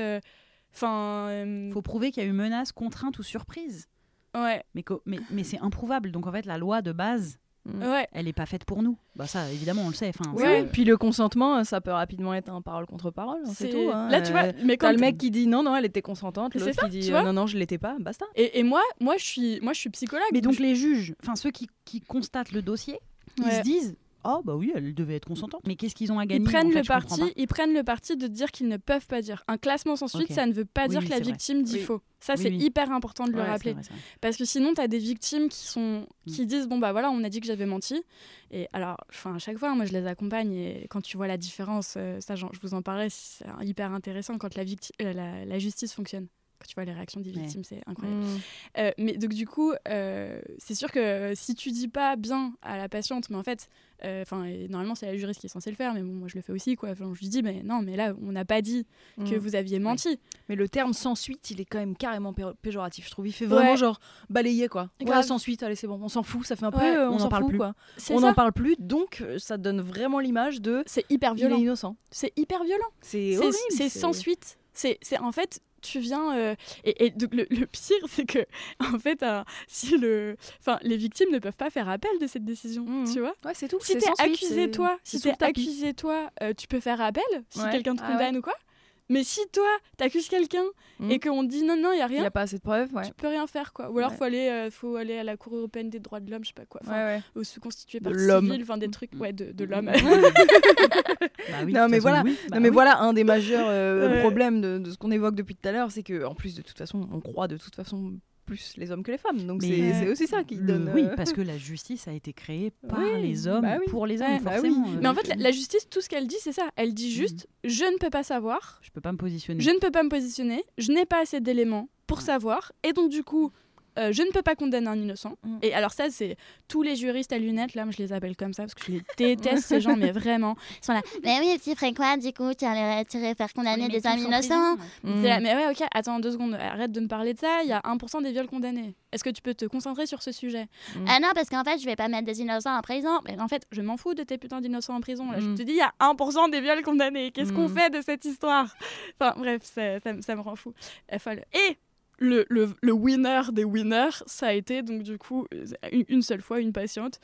faut prouver qu'il y a eu menace, contrainte ou surprise. Ouais. Mais c'est improuvable. Donc en fait, la loi de base, elle est pas faite pour nous. Bah ça, évidemment, on le sait. Puis le consentement, ça peut rapidement être un parole contre parole, c'est tout. Là, tu vois, mais quand t'as le mec qui dit non, elle était consentante, l'autre qui dit non, je l'étais pas, basta. Et moi, je suis psychologue. Mais donc les juges, ceux qui constatent le dossier, ils se disent. Oh bah oui, elle devait être consentante. Mais qu'est-ce qu'ils ont à gagner? Ils prennent le parti de dire qu'ils ne peuvent pas dire. Un classement sans suite, ça ne veut pas dire que la victime dit faux. Ça, c'est hyper important de le rappeler. C'est vrai. Parce que sinon, tu as des victimes qui disent bon bah voilà, on a dit que j'avais menti. Et alors, à chaque fois, moi je les accompagne, et quand tu vois la différence, ça, je vous en parlais, c'est hyper intéressant quand la justice fonctionne. Quand tu vois les réactions des victimes, c'est incroyable. Mais donc du coup, c'est sûr que si tu dis pas bien à la patiente, mais en fait, normalement c'est la juriste qui est censée le faire, mais bon, moi je le fais aussi, quoi. Je lui dis, mais non, mais là, on n'a pas dit que vous aviez menti. Ouais. Mais le terme sans suite, il est quand même carrément péjoratif, je trouve. Il fait vraiment genre balayer, quoi. Ouais, sans suite, allez, c'est bon, on s'en fout, ça fait un peu, on s'en fout, quoi. On n'en parle plus, donc ça donne vraiment l'image de. C'est hyper violent. Il est innocent. C'est hyper violent. C'est horrible. C'est sans suite. C'est en fait. Tu viens et donc le pire, c'est que en fait les victimes ne peuvent pas faire appel de cette décision, tu vois. Ouais, c'est tout. Si t'es accusé toi, tu peux faire appel si quelqu'un te condamne ou quoi. Mais si toi, t'accuses quelqu'un et qu'on te dit non, il n'y a rien, il n'y a pas assez de preuves, tu peux rien faire, quoi. Ou alors, faut aller à la Cour européenne des droits de l'homme, je sais pas quoi. Ou se constituer partie civile, des trucs de l'homme. Non, mais voilà, voilà un des majeurs problèmes de ce qu'on évoque depuis tout à l'heure, c'est qu'en plus, de toute façon, on croit de toute façon plus les hommes que les femmes. Donc c'est aussi ça qui donne... Oui, parce que la justice a été créée par les hommes, pour les hommes, forcément. Mais en fait, la justice, tout ce qu'elle dit, c'est ça. Elle dit juste, je ne peux pas savoir. Je peux pas me positionner. Je ne peux pas me positionner. Je n'ai pas assez d'éléments pour savoir. Et donc, du coup... je ne peux pas condamner un innocent. Et alors ça, c'est tous les juristes à lunettes, là, moi je les appelle comme ça, parce que je les déteste, ces gens, mais vraiment. Ils sont là, mais oui, tu ferais quoi, du coup, tu irais faire condamner des hommes innocents. Là, mais ouais, ok, attends 2 secondes, arrête de me parler de ça, il y a 1% des viols condamnés. Est-ce que tu peux te concentrer sur ce sujet? Ah non, parce qu'en fait, je vais pas mettre des innocents en prison. Mais en fait, je m'en fous de tes putains d'innocents en prison. Là, je te dis, il y a 1% des viols condamnés. Qu'est-ce qu'on fait de cette histoire? Enfin, bref, ça me rend fou. Et le winner des winners, ça a été donc du coup une seule fois une patiente.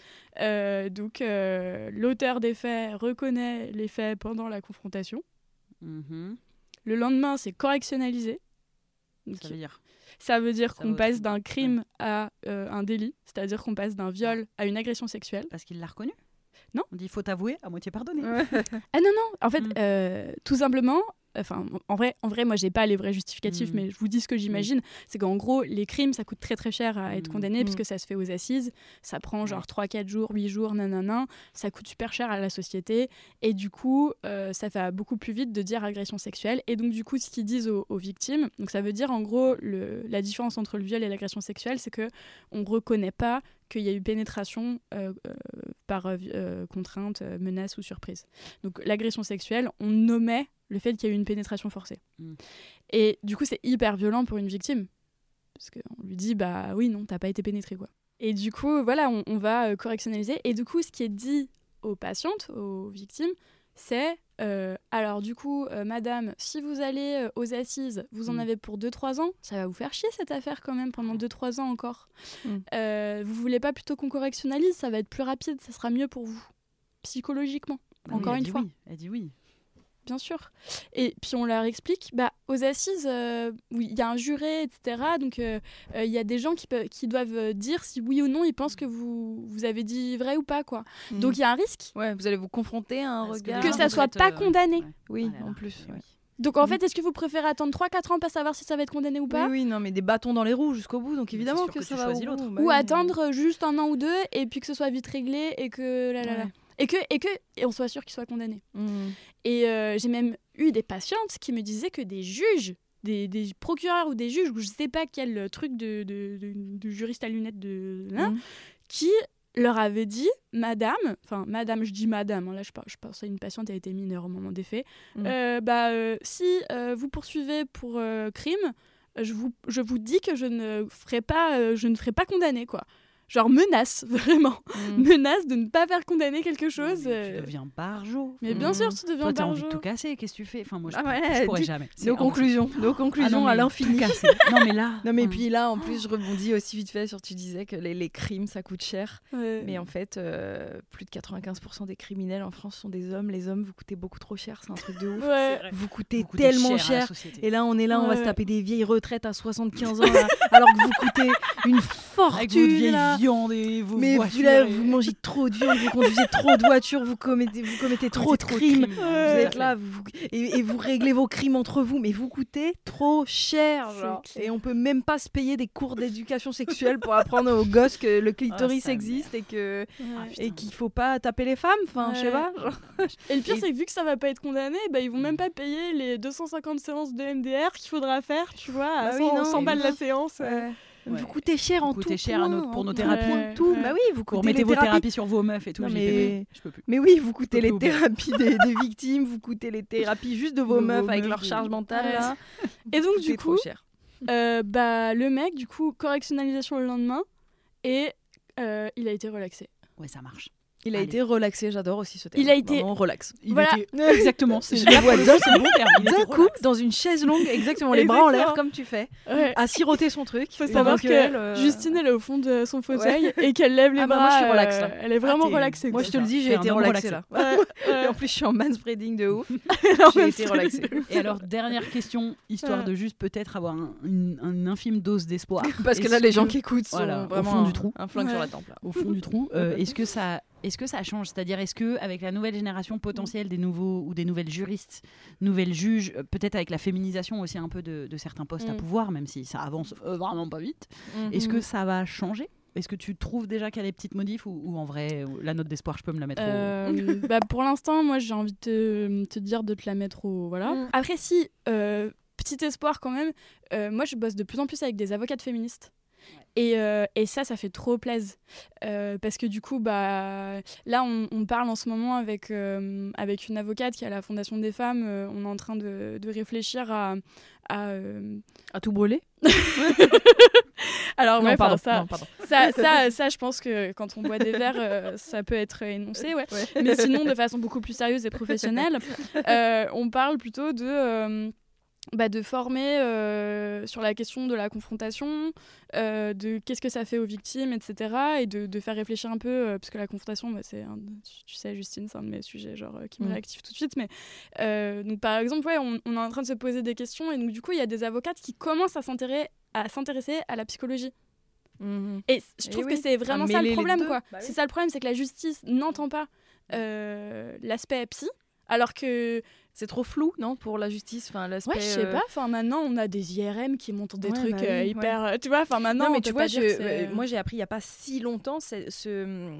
L'auteur des faits reconnaît les faits pendant la confrontation. Le lendemain, c'est correctionnalisé. Donc, ça veut dire qu'on passe d'un crime à un délit, c'est-à-dire qu'on passe d'un viol à une agression sexuelle. Parce qu'il l'a reconnu? Non. On dit faut avouer, à moitié pardonner. Ah non, en fait, tout simplement... en vrai, moi, j'ai pas les vrais justificatifs, mais je vous dis ce que j'imagine. C'est qu'en gros, les crimes, ça coûte très très cher à être condamné, puisque ça se fait aux assises. Ça prend genre 3-4 jours, 8 jours, nanana. Ça coûte super cher à la société. Et du coup, ça va beaucoup plus vite de dire agression sexuelle. Et donc, du coup, ce qu'ils disent aux victimes, donc ça veut dire en gros, la différence entre le viol et l'agression sexuelle, c'est qu'on reconnaît pas qu'il y a eu pénétration par contrainte, menace ou surprise. Donc l'agression sexuelle, on nommait le fait qu'il y a eu une pénétration forcée. Et du coup, c'est hyper violent pour une victime. Parce qu'on lui dit, bah oui, non, t'as pas été pénétrée, quoi. Et du coup, voilà, on va correctionnaliser. Et du coup, ce qui est dit aux patientes, aux victimes, c'est alors du coup, madame, si vous allez aux assises, vous en avez pour 2-3 ans, ça va vous faire chier cette affaire quand même pendant 2-3 ans encore. Vous voulez pas plutôt qu'on correctionnalise, ça va être plus rapide, ça sera mieux pour vous, psychologiquement, encore une fois. Oui. Elle dit oui. Bien sûr. Et puis on leur explique, aux assises, oui, il y a un juré, etc. Donc il y a des gens qui doivent dire si oui ou non ils pensent que vous avez dit vrai ou pas, quoi. Donc il y a un risque. Ouais, vous allez vous confronter à un regard. Que ça soit pas condamné. Ouais. Oui, Ah là en là. plus. Ouais. Donc en fait, est-ce que vous préférez attendre 3-4 ans pour savoir si ça va être condamné ou pas? Oui, non, mais des bâtons dans les roues jusqu'au bout, donc Mais évidemment c'est sûr que que ça tu va au choisis bout. l'autre. Bah Ou oui. attendre juste 1 an ou 2 et puis que ce soit vite réglé et que Ouais. et on soit sûr qu'il soit condamné. Mmh. Et j'ai même eu des patientes qui me disaient que des juges, des procureurs ou des juges, ou je sais pas quel truc de juriste à lunettes qui leur avaient dit, madame, je dis madame, hein, là je pense à une patiente, elle était mineure au moment des faits, si vous poursuivez pour crime, je vous dis que je ne ferai pas condamner, quoi. Genre menace, vraiment. Menace de ne pas faire condamner quelque chose. Tu deviens barjot. Mais bien sûr, tu deviens Toi, t'as envie de barjot. tout casser. Qu'est-ce que tu fais? Enfin, moi, ouais, je pourrais jamais. C'est Nos conclusions non, à mais l'infini. tout casser. Non, mais là. Non, mais puis là, en plus, je rebondis aussi vite fait sur tu disais que les crimes, ça coûte cher. Ouais. Mais en fait, plus de 95% des criminels en France sont des hommes. Les hommes, vous coûtez beaucoup trop cher. C'est un truc de ouf. Ouais. Vous coûtez Vous coûtez tellement cher à la cher. société. Et là, on est là, on va se Ouais. taper des vieilles retraites à 75 ans, là, alors que vous coûtez une fortune. Avec votre vieille là. viande et vos Mais voitures. vous, là, vous mangez trop de viande, vous conduisez trop de voitures, vous commettez trop de crimes. Vous êtes là et vous réglez vos crimes entre vous, mais vous coûtez trop cher. C'est Genre. clair. Et on peut même pas se payer des cours d'éducation sexuelle pour apprendre aux gosses que le clitoris sa existe et que Ouais. et qu'il faut pas taper les femmes. Enfin, je sais Ouais. pas. genre. Et le pire, c'est que vu que ça va pas être condamné, ils vont même pas payer les 250 séances de MDR qu'il faudra faire, tu vois, à Bah oui, 100, non, 100 balles mais la non. séance. Ouais. Vous coûtez cher en Vous tout coûtez cher point, pour nos en thérapies. Ouais. tout. Ouais. Bah oui, vous Vous coûtez remettez les vos thérapies sur vos meufs et tout. Non, Je mais- je peux plus. Mais oui, vous coûtez peux les plus oublier. thérapies des victimes, vous coûtez les thérapies juste de vos De meufs vos avec meufs, leur de- charge mentale Ouais. là. Et donc, Vous du coûtez trop coup, cher. le mec, du coup, correctionnalisation le lendemain, et il a été relaxé. Ouais, ça marche. Il a Allez. été relaxé, j'adore aussi ce terme. Il a été- Vraiment, relax. Voilà. Exactement. C'est Je le vois d'un c'est le bon terme. Il D'un était coup, relax. dans une chaise longue, exactement, les bras en l'air Exactement. comme tu fais, Ouais. à siroter son truc. Il faut Et savoir donc, que elle, Justine, elle est au fond de son fauteuil et qu'elle lève les Ah bah, bras. moi, je suis relax, là. Elle est vraiment t'es- relaxée. Moi, quoi. je te le dis, j'ai T'es un été homme relaxée relaxé. là. Ouais, Et en plus, je suis en manspreading de ouf. Non, J'ai mais été relaxée. Et alors, dernière question, histoire Ouais. de juste peut-être avoir une infime dose d'espoir. Parce que Est-ce là, les gens qui écoutent sont voilà, au vraiment fond du trou. un flingue sur Ouais. la tempe. Là. au fond du trou, est-ce que ça change? C'est-à-dire, est-ce que avec la nouvelle génération potentielle des nouveaux ou des nouvelles juristes, nouvelles juges, peut-être avec la féminisation aussi un peu de certains postes à pouvoir, même si ça avance vraiment pas vite, est-ce que ça va changer? Est-ce que tu trouves déjà qu'il y a des petites modifs ou en vrai, la note d'espoir, je peux me la mettre au... Pour l'instant, moi, j'ai envie de te dire de te la mettre au... Voilà. Après, si, petit espoir quand même, moi, je bosse de plus en plus avec des avocates féministes. Et ça fait trop plaisir. Parce que du coup, là, on parle en ce moment avec une avocate qui est à la Fondation des femmes. On est en train de réfléchir à tout brûler. Alors, Non, ouais, pardon. ça, Non, pardon. ça, je pense que quand on boit des verres, ça peut être énoncé, ouais. Mais sinon, de façon beaucoup plus sérieuse et professionnelle, on parle plutôt de former sur la question de la confrontation, de qu'est-ce que ça fait aux victimes, etc. Et de faire réfléchir un peu, parce que la confrontation, tu sais, Justine, c'est un de mes sujets qui me réactive tout de suite. Mais donc, par exemple, on est en train de se poser des questions, et donc du coup, il y a des avocates qui commencent à s'intéresser à la psychologie. Et je trouve que c'est vraiment ça le problème, quoi. Bah oui. C'est ça le problème, c'est que la justice n'entend pas l'aspect psy, alors que C'est trop flou, non, pour la justice, enfin l'aspect. ouais, je sais pas. Enfin, maintenant, on a des IRM qui montrent des Ouais, trucs bah oui, hyper. Tu vois, enfin, maintenant, Non, mais on tu peut vois, pas dire que c'est- moi j'ai appris il y a pas si longtemps ce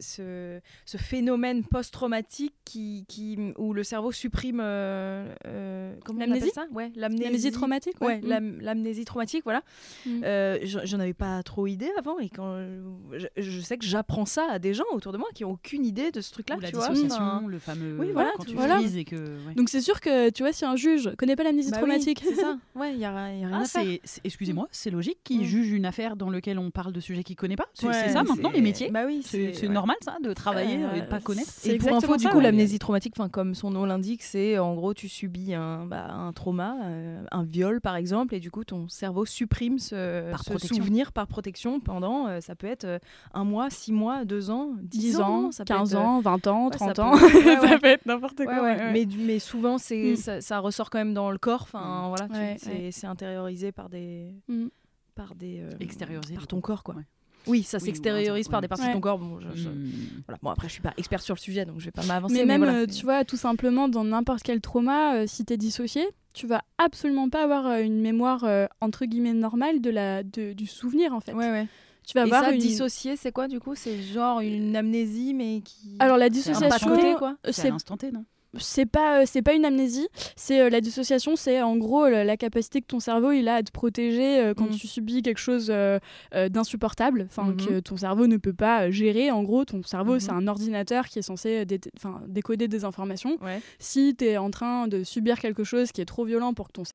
phénomène post-traumatique où le cerveau supprime comment on appelle L'amnésie. ça? Ouais, l'amnésie traumatique. Ouais, Mm. l'amnésie traumatique, voilà. Mm. J'en avais pas trop idée avant, et quand je sais que j'apprends ça à des gens autour de moi qui ont aucune idée de ce truc-là, Ou la tu vois. dissociation, Enfin, le fameux oui, voilà, quand tu voilà. frises et que... ouais. Donc c'est sûr que, tu vois, si un juge connaît pas l'amnésie traumatique... Oui, c'est ça. Ouais, il y a rien à faire. Excusez-moi, c'est logique qu'il juge une affaire dans laquelle on parle de sujets qu'il connaît pas. C'est ça maintenant, les métiers. Bah oui, c'est normal ça, de travailler et de pas connaître. Et pour info, du coup, l'amnésie traumatique, comme son nom l'indique, c'est en gros, tu subis un trauma, un viol par exemple, et du coup, ton cerveau supprime ce souvenir par protection pendant, ça peut être 1 mois, 6 mois, 2 ans, 10 ans, ça 15 peut être, ans, 20 ans, 30 ans, ça peut être n'importe quoi. Mais souvent, ça ressort quand même dans le corps, c'est intériorisé par extériorisé par ton corps, quoi. Ouais. Oui, ça s'extériorise par des parties de ton corps. Bon, bon, après, je suis pas expert sur le sujet, donc je vais pas m'avancer. Mais même, tu vois, tout simplement, dans n'importe quel trauma, si t'es dissocié, tu vas absolument pas avoir une mémoire entre guillemets normale du souvenir, en fait. Ouais. Tu vas avoir dissocié, c'est quoi du coup ? C'est genre une amnésie, mais qui. Alors la dissociation, c'est à l'instant T, non ? C'est pas une amnésie, c'est la dissociation, c'est en gros la capacité que ton cerveau il a à te protéger quand tu subis quelque chose d'insupportable, que ton cerveau ne peut pas gérer. En gros, ton cerveau c'est un ordinateur qui est censé décoder des informations. Ouais. Si tu es en train de subir quelque chose qui est trop violent pour que ton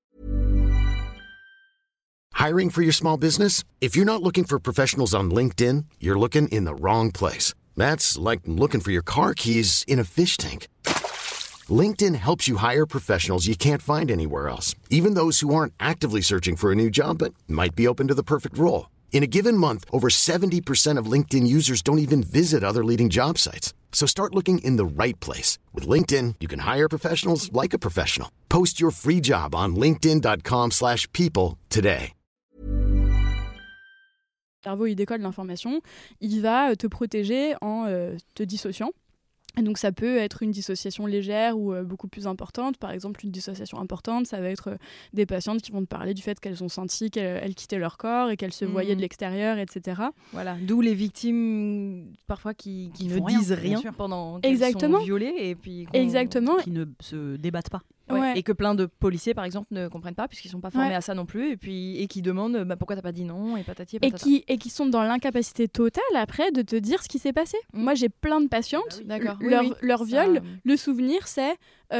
Hiring for your small business? If you're not looking for professionals on LinkedIn, you're looking in the wrong place. That's like looking for your car keys in a fish tank. LinkedIn helps you hire professionals you can't find anywhere else, even those who aren't actively searching for a new job but might be open to the perfect role. In a given month, over 70% of LinkedIn users don't even visit other leading job sites. So start looking in the right place. With LinkedIn, you can hire professionals like a professional. Post your free job on linkedin.com/people today. Le cerveau, il décode l'information, il va te protéger en te dissociant. Et donc ça peut être une dissociation légère ou beaucoup plus importante. Par exemple, une dissociation importante, ça va être des patientes qui vont te parler du fait qu'elles ont senti qu'elles quittaient leur corps et qu'elles se voyaient de l'extérieur, etc. Voilà, d'où les victimes parfois qui ne disent rien pendant qu'elles sont violées et puis qui ne se débattent pas. Ouais. Et que plein de policiers, par exemple, ne comprennent pas puisqu'ils ne sont pas formés à ça non plus et qui demandent pourquoi tu n'as pas dit non et patati et patata. Et qui sont dans l'incapacité totale après de te dire ce qui s'est passé. Moi, j'ai plein de patientes, leur viol, le souvenir, c'est on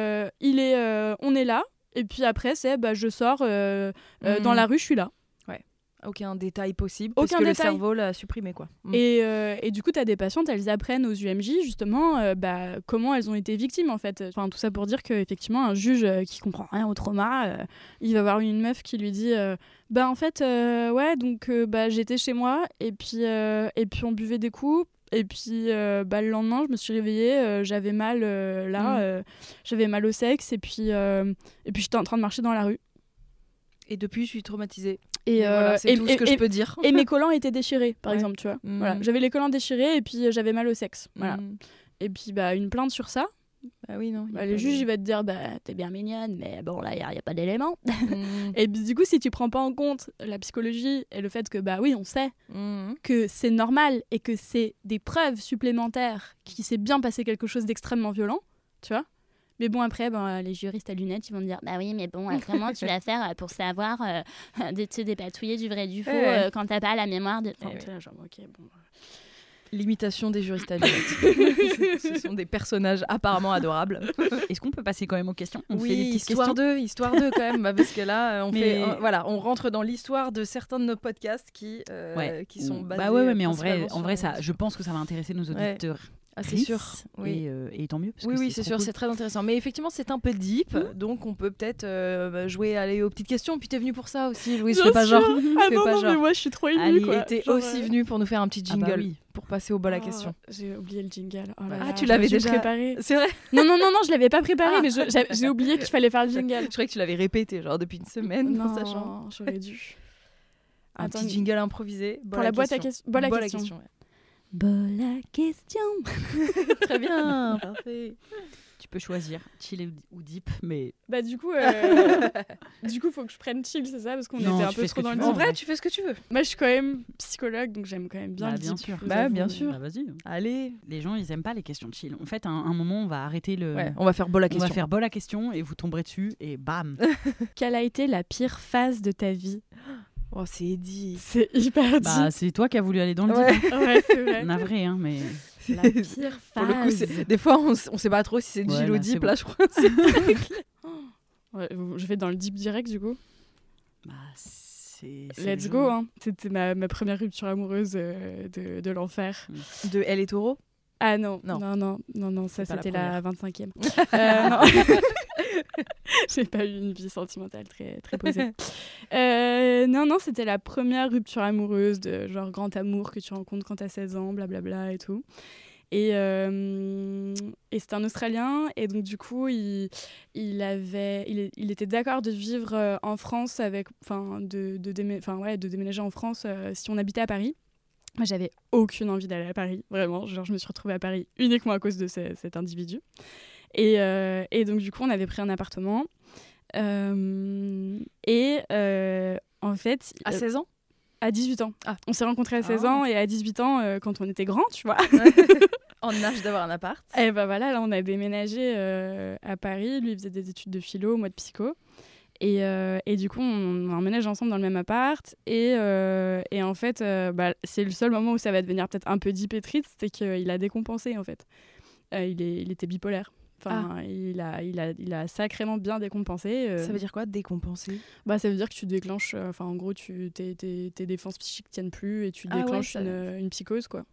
est là, et puis après, c'est je sors dans la rue, je suis là. Aucun détail possible parce que le cerveau l'a supprimé, quoi. Et du coup, tu as des patientes, elles apprennent aux UMJ justement comment elles ont été victimes, en fait. Enfin, tout ça pour dire qu'effectivement, un juge qui comprend rien au trauma, il va voir une meuf qui lui dit en fait, j'étais chez moi et puis on buvait des coups. Et puis le lendemain, je me suis réveillée, j'avais mal j'avais mal au sexe et puis j'étais en train de marcher dans la rue. Et depuis, je suis traumatisée. Et c'est tout ce que je peux dire. Et mes collants étaient déchirés, par exemple, tu vois. Voilà. J'avais les collants déchirés et puis j'avais mal au sexe. Voilà. Et puis une plainte sur ça. Bah oui, non. Le juge, il va te dire t'es bien mignonne, mais bon, là, il n'y a pas d'éléments. Et puis, du coup, si tu prends pas en compte la psychologie et le fait que, on sait que c'est normal et que c'est des preuves supplémentaires qu'il s'est bien passé quelque chose d'extrêmement violent, tu vois. Mais bon, après, les juristes à lunettes, ils vont te dire oui, mais bon, comment tu vas faire pour savoir te dépatouiller du vrai du faux quand t'as pas la mémoire de. L'imitation des juristes à lunettes. Ce sont des personnages apparemment adorables. Est-ce qu'on peut passer quand même aux questions ? Histoire d'eux quand même, parce que là, on rentre dans l'histoire de certains de nos podcasts qui sont basés. Mais en vrai, ça, je pense que ça va intéresser nos auditeurs. Ah, c'est sûr. Et tant mieux. Parce que c'est sûr, cool. C'est très intéressant. Mais effectivement, c'est un peu deep, donc on peut peut-être jouer aux petites questions. Puis t'es venue pour ça aussi, Louise. Fais pas genre. Mais moi je suis trop émue. T'es aussi venue pour nous faire un petit jingle pour passer au bol à question. J'ai oublié le jingle. Tu l'avais déjà préparé. C'est vrai ? Non, je l'avais pas préparé, mais j'ai oublié qu'il fallait faire le jingle. Je croyais que tu l'avais répété, genre depuis une semaine. Non, j'aurais dû. Un petit jingle improvisé. Pour la boîte à questions. Bol à question. Bol à question. Très bien, parfait. Tu peux choisir chill ou deep, mais du coup faut que je prenne chill, c'est ça, parce qu'on était un peu trop dans le. En vrai, tu fais ce que tu veux. Moi, je suis quand même psychologue, donc j'aime quand même bien le bien deep. sûr. Bien sûr. Vas-y. Allez. Les gens, ils aiment pas les questions chill. En fait, à un moment, on va arrêter le. On va faire bol à question. On va faire bol à question et vous tomberez dessus et bam. Quelle a été la pire phase de ta vie ? Oh, c'est dit. C'est hyper dit. C'est toi qui as voulu aller dans le deep. Ouais, c'est vrai. Navré, mais... La pire phase. Pour le coup, des fois, on sait pas trop si c'est du Gilo deep, là, je crois. Ouais, je vais dans le deep direct, du coup. Bah, c'est Let's go, hein. C'était ma première rupture amoureuse de l'enfer. De Elle et Taureau. Ah non, Non. Ça C'est pas c'était la la 25e. Non. J'ai pas eu une vie sentimentale très, très posée. Non, c'était la première rupture amoureuse de genre grand amour que tu rencontres quand t'as 16 ans, blablabla et tout. Et c'était un Australien, et donc du coup, il était d'accord de vivre en France, de déménager en France si on habitait à Paris. Moi, j'avais aucune envie d'aller à Paris, vraiment. Genre, je me suis retrouvée à Paris uniquement à cause de cet individu. Et donc, du coup, on avait pris un appartement. En fait... À 16 ans À 18 ans. Ah. On s'est rencontrés à 16 ans, et à 18 ans, quand on était grands, tu vois. En âge d'avoir un appart. Et ben voilà, là, on a déménagé à Paris. Lui, il faisait des études de philo, moi de psycho. Et du coup, on emménage ensemble dans le même appart. Et en fait, c'est le seul moment où ça va devenir peut-être un peu deep et triste, c'est qu'il a décompensé, en fait. Il était bipolaire. Enfin, il a sacrément bien décompensé. Ça veut dire quoi, décompenser ? Ça veut dire que tu déclenches... en gros, tes défenses psychiques tiennent plus et tu déclenches une psychose, quoi.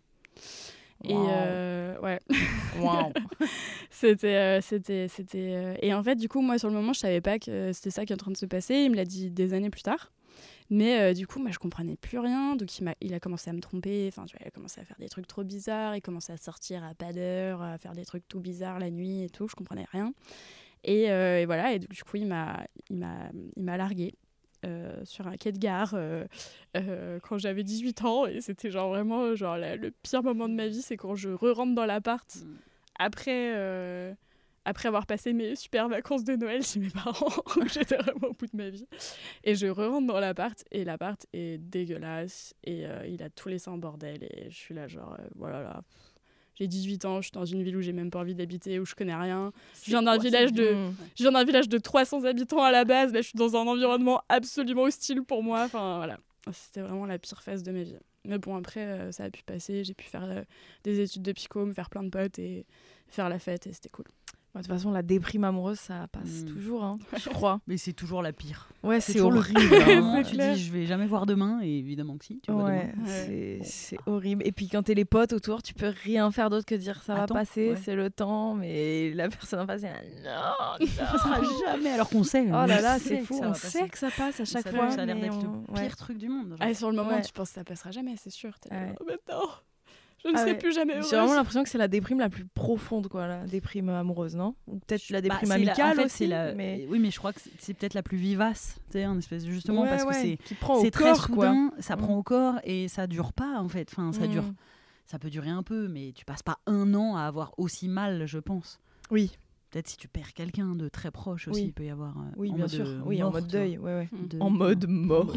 Et ouais. Wow. C'était et en fait, du coup, moi sur le moment, je savais pas que c'était ça qui est en train de se passer. Il me l'a dit des années plus tard. Mais du coup, moi, je comprenais plus rien. Donc, il a commencé à me tromper. Enfin, tu vois, il a commencé à faire des trucs trop bizarres. Il commençait à sortir à pas d'heure, à faire des trucs tout bizarres la nuit et tout. Je comprenais rien. Et voilà. Et du coup, il m'a larguée. Sur un quai de gare quand j'avais 18 ans, et c'était genre vraiment genre le pire moment de ma vie, c'est quand je re-rentre dans l'appart après avoir passé mes super vacances de Noël chez mes parents où j'étais vraiment au bout de ma vie, et je re-rentre dans l'appart et l'appart est dégueulasse et il a tout laissé en bordel, et je suis là genre voilà là. J'ai 18 ans, je suis dans une ville où j'ai même pas envie d'habiter, où je connais rien. Je viens d'un village de 300 habitants à la base. Là, je suis dans un environnement absolument hostile pour moi. Enfin, voilà. C'était vraiment la pire phase de ma vie. Mais bon, après, ça a pu passer. J'ai pu faire des études de psycho, me faire plein de potes et faire la fête, et c'était cool. De toute façon, la déprime amoureuse, ça passe toujours, hein, je crois. Mais c'est toujours la pire. Ouais, c'est toujours horrible. Hein. Tu dis, je vais jamais voir demain, et évidemment que si, tu vois demain. C'est horrible. Et puis quand t'es les potes autour, tu peux rien faire d'autre que dire ça va passer, c'est le temps, mais la personne en face, non, ça sera jamais, alors qu'on sait. Oh là là, c'est fou, on passer. sait que ça passe à chaque fois. Ça a l'air d'être le pire truc du monde. Sur le moment, tu penses que ça passera jamais, c'est sûr. T'es là, maintenant, je ne serai plus jamais heureuse. J'ai vraiment l'impression que c'est la déprime la plus profonde, quoi, la déprime amoureuse, non ? Ou peut-être la déprime amicale aussi. Mais... Oui, mais je crois que c'est peut-être la plus vivace, tu sais, en espèce, justement, parce que c'est très corps, soudain, quoi. Ça prend au corps et ça dure pas, en fait. Enfin, ça dure. Ça peut durer un peu, mais tu passes pas 1 an à avoir aussi mal, je pense. Oui. Peut-être si tu perds quelqu'un de très proche aussi, il peut y avoir. Oui, bien sûr. Oui, en mode deuil. Ouais. En mode mode mort.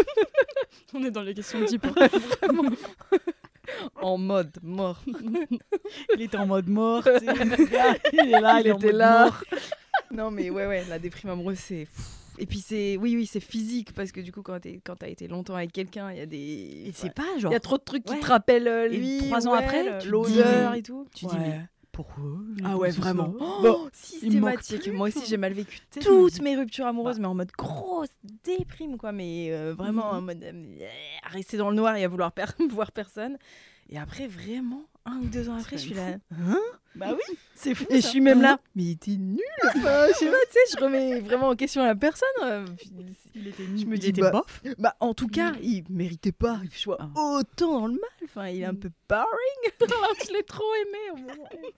On est dans les questions deep. Vraiment. En mode mort. Il était en mode mort. Il est là, il était là. Non, mais ouais, la déprime amoureuse, c'est... Et puis c'est physique, parce que du coup, quand t'as été longtemps avec quelqu'un, il y a des... Et c'est pas genre... Il y a trop de trucs qui te rappellent lui. Et 3 ans après, l'odeur et tout. Tu dis, mais pourquoi ? Ah ouais, vraiment. Bon, systématique. Moi aussi, j'ai mal vécu toutes mes ruptures amoureuses, mais en mode grosse déprime, quoi. Mais vraiment en mode à rester dans le noir et à vouloir voir personne. Et après, vraiment, 1 ou 2 ans après, je suis là. Hein ? Bah oui, c'est fou. Et je suis même là. Mais il était nul. Je sais pas, tu sais, je remets vraiment en question la personne. Il était nul. Je me dis, il était bof. En tout cas, il méritait pas que je sois autant dans le mal. Enfin, il est un peu boring. Alors que je l'ai trop aimé.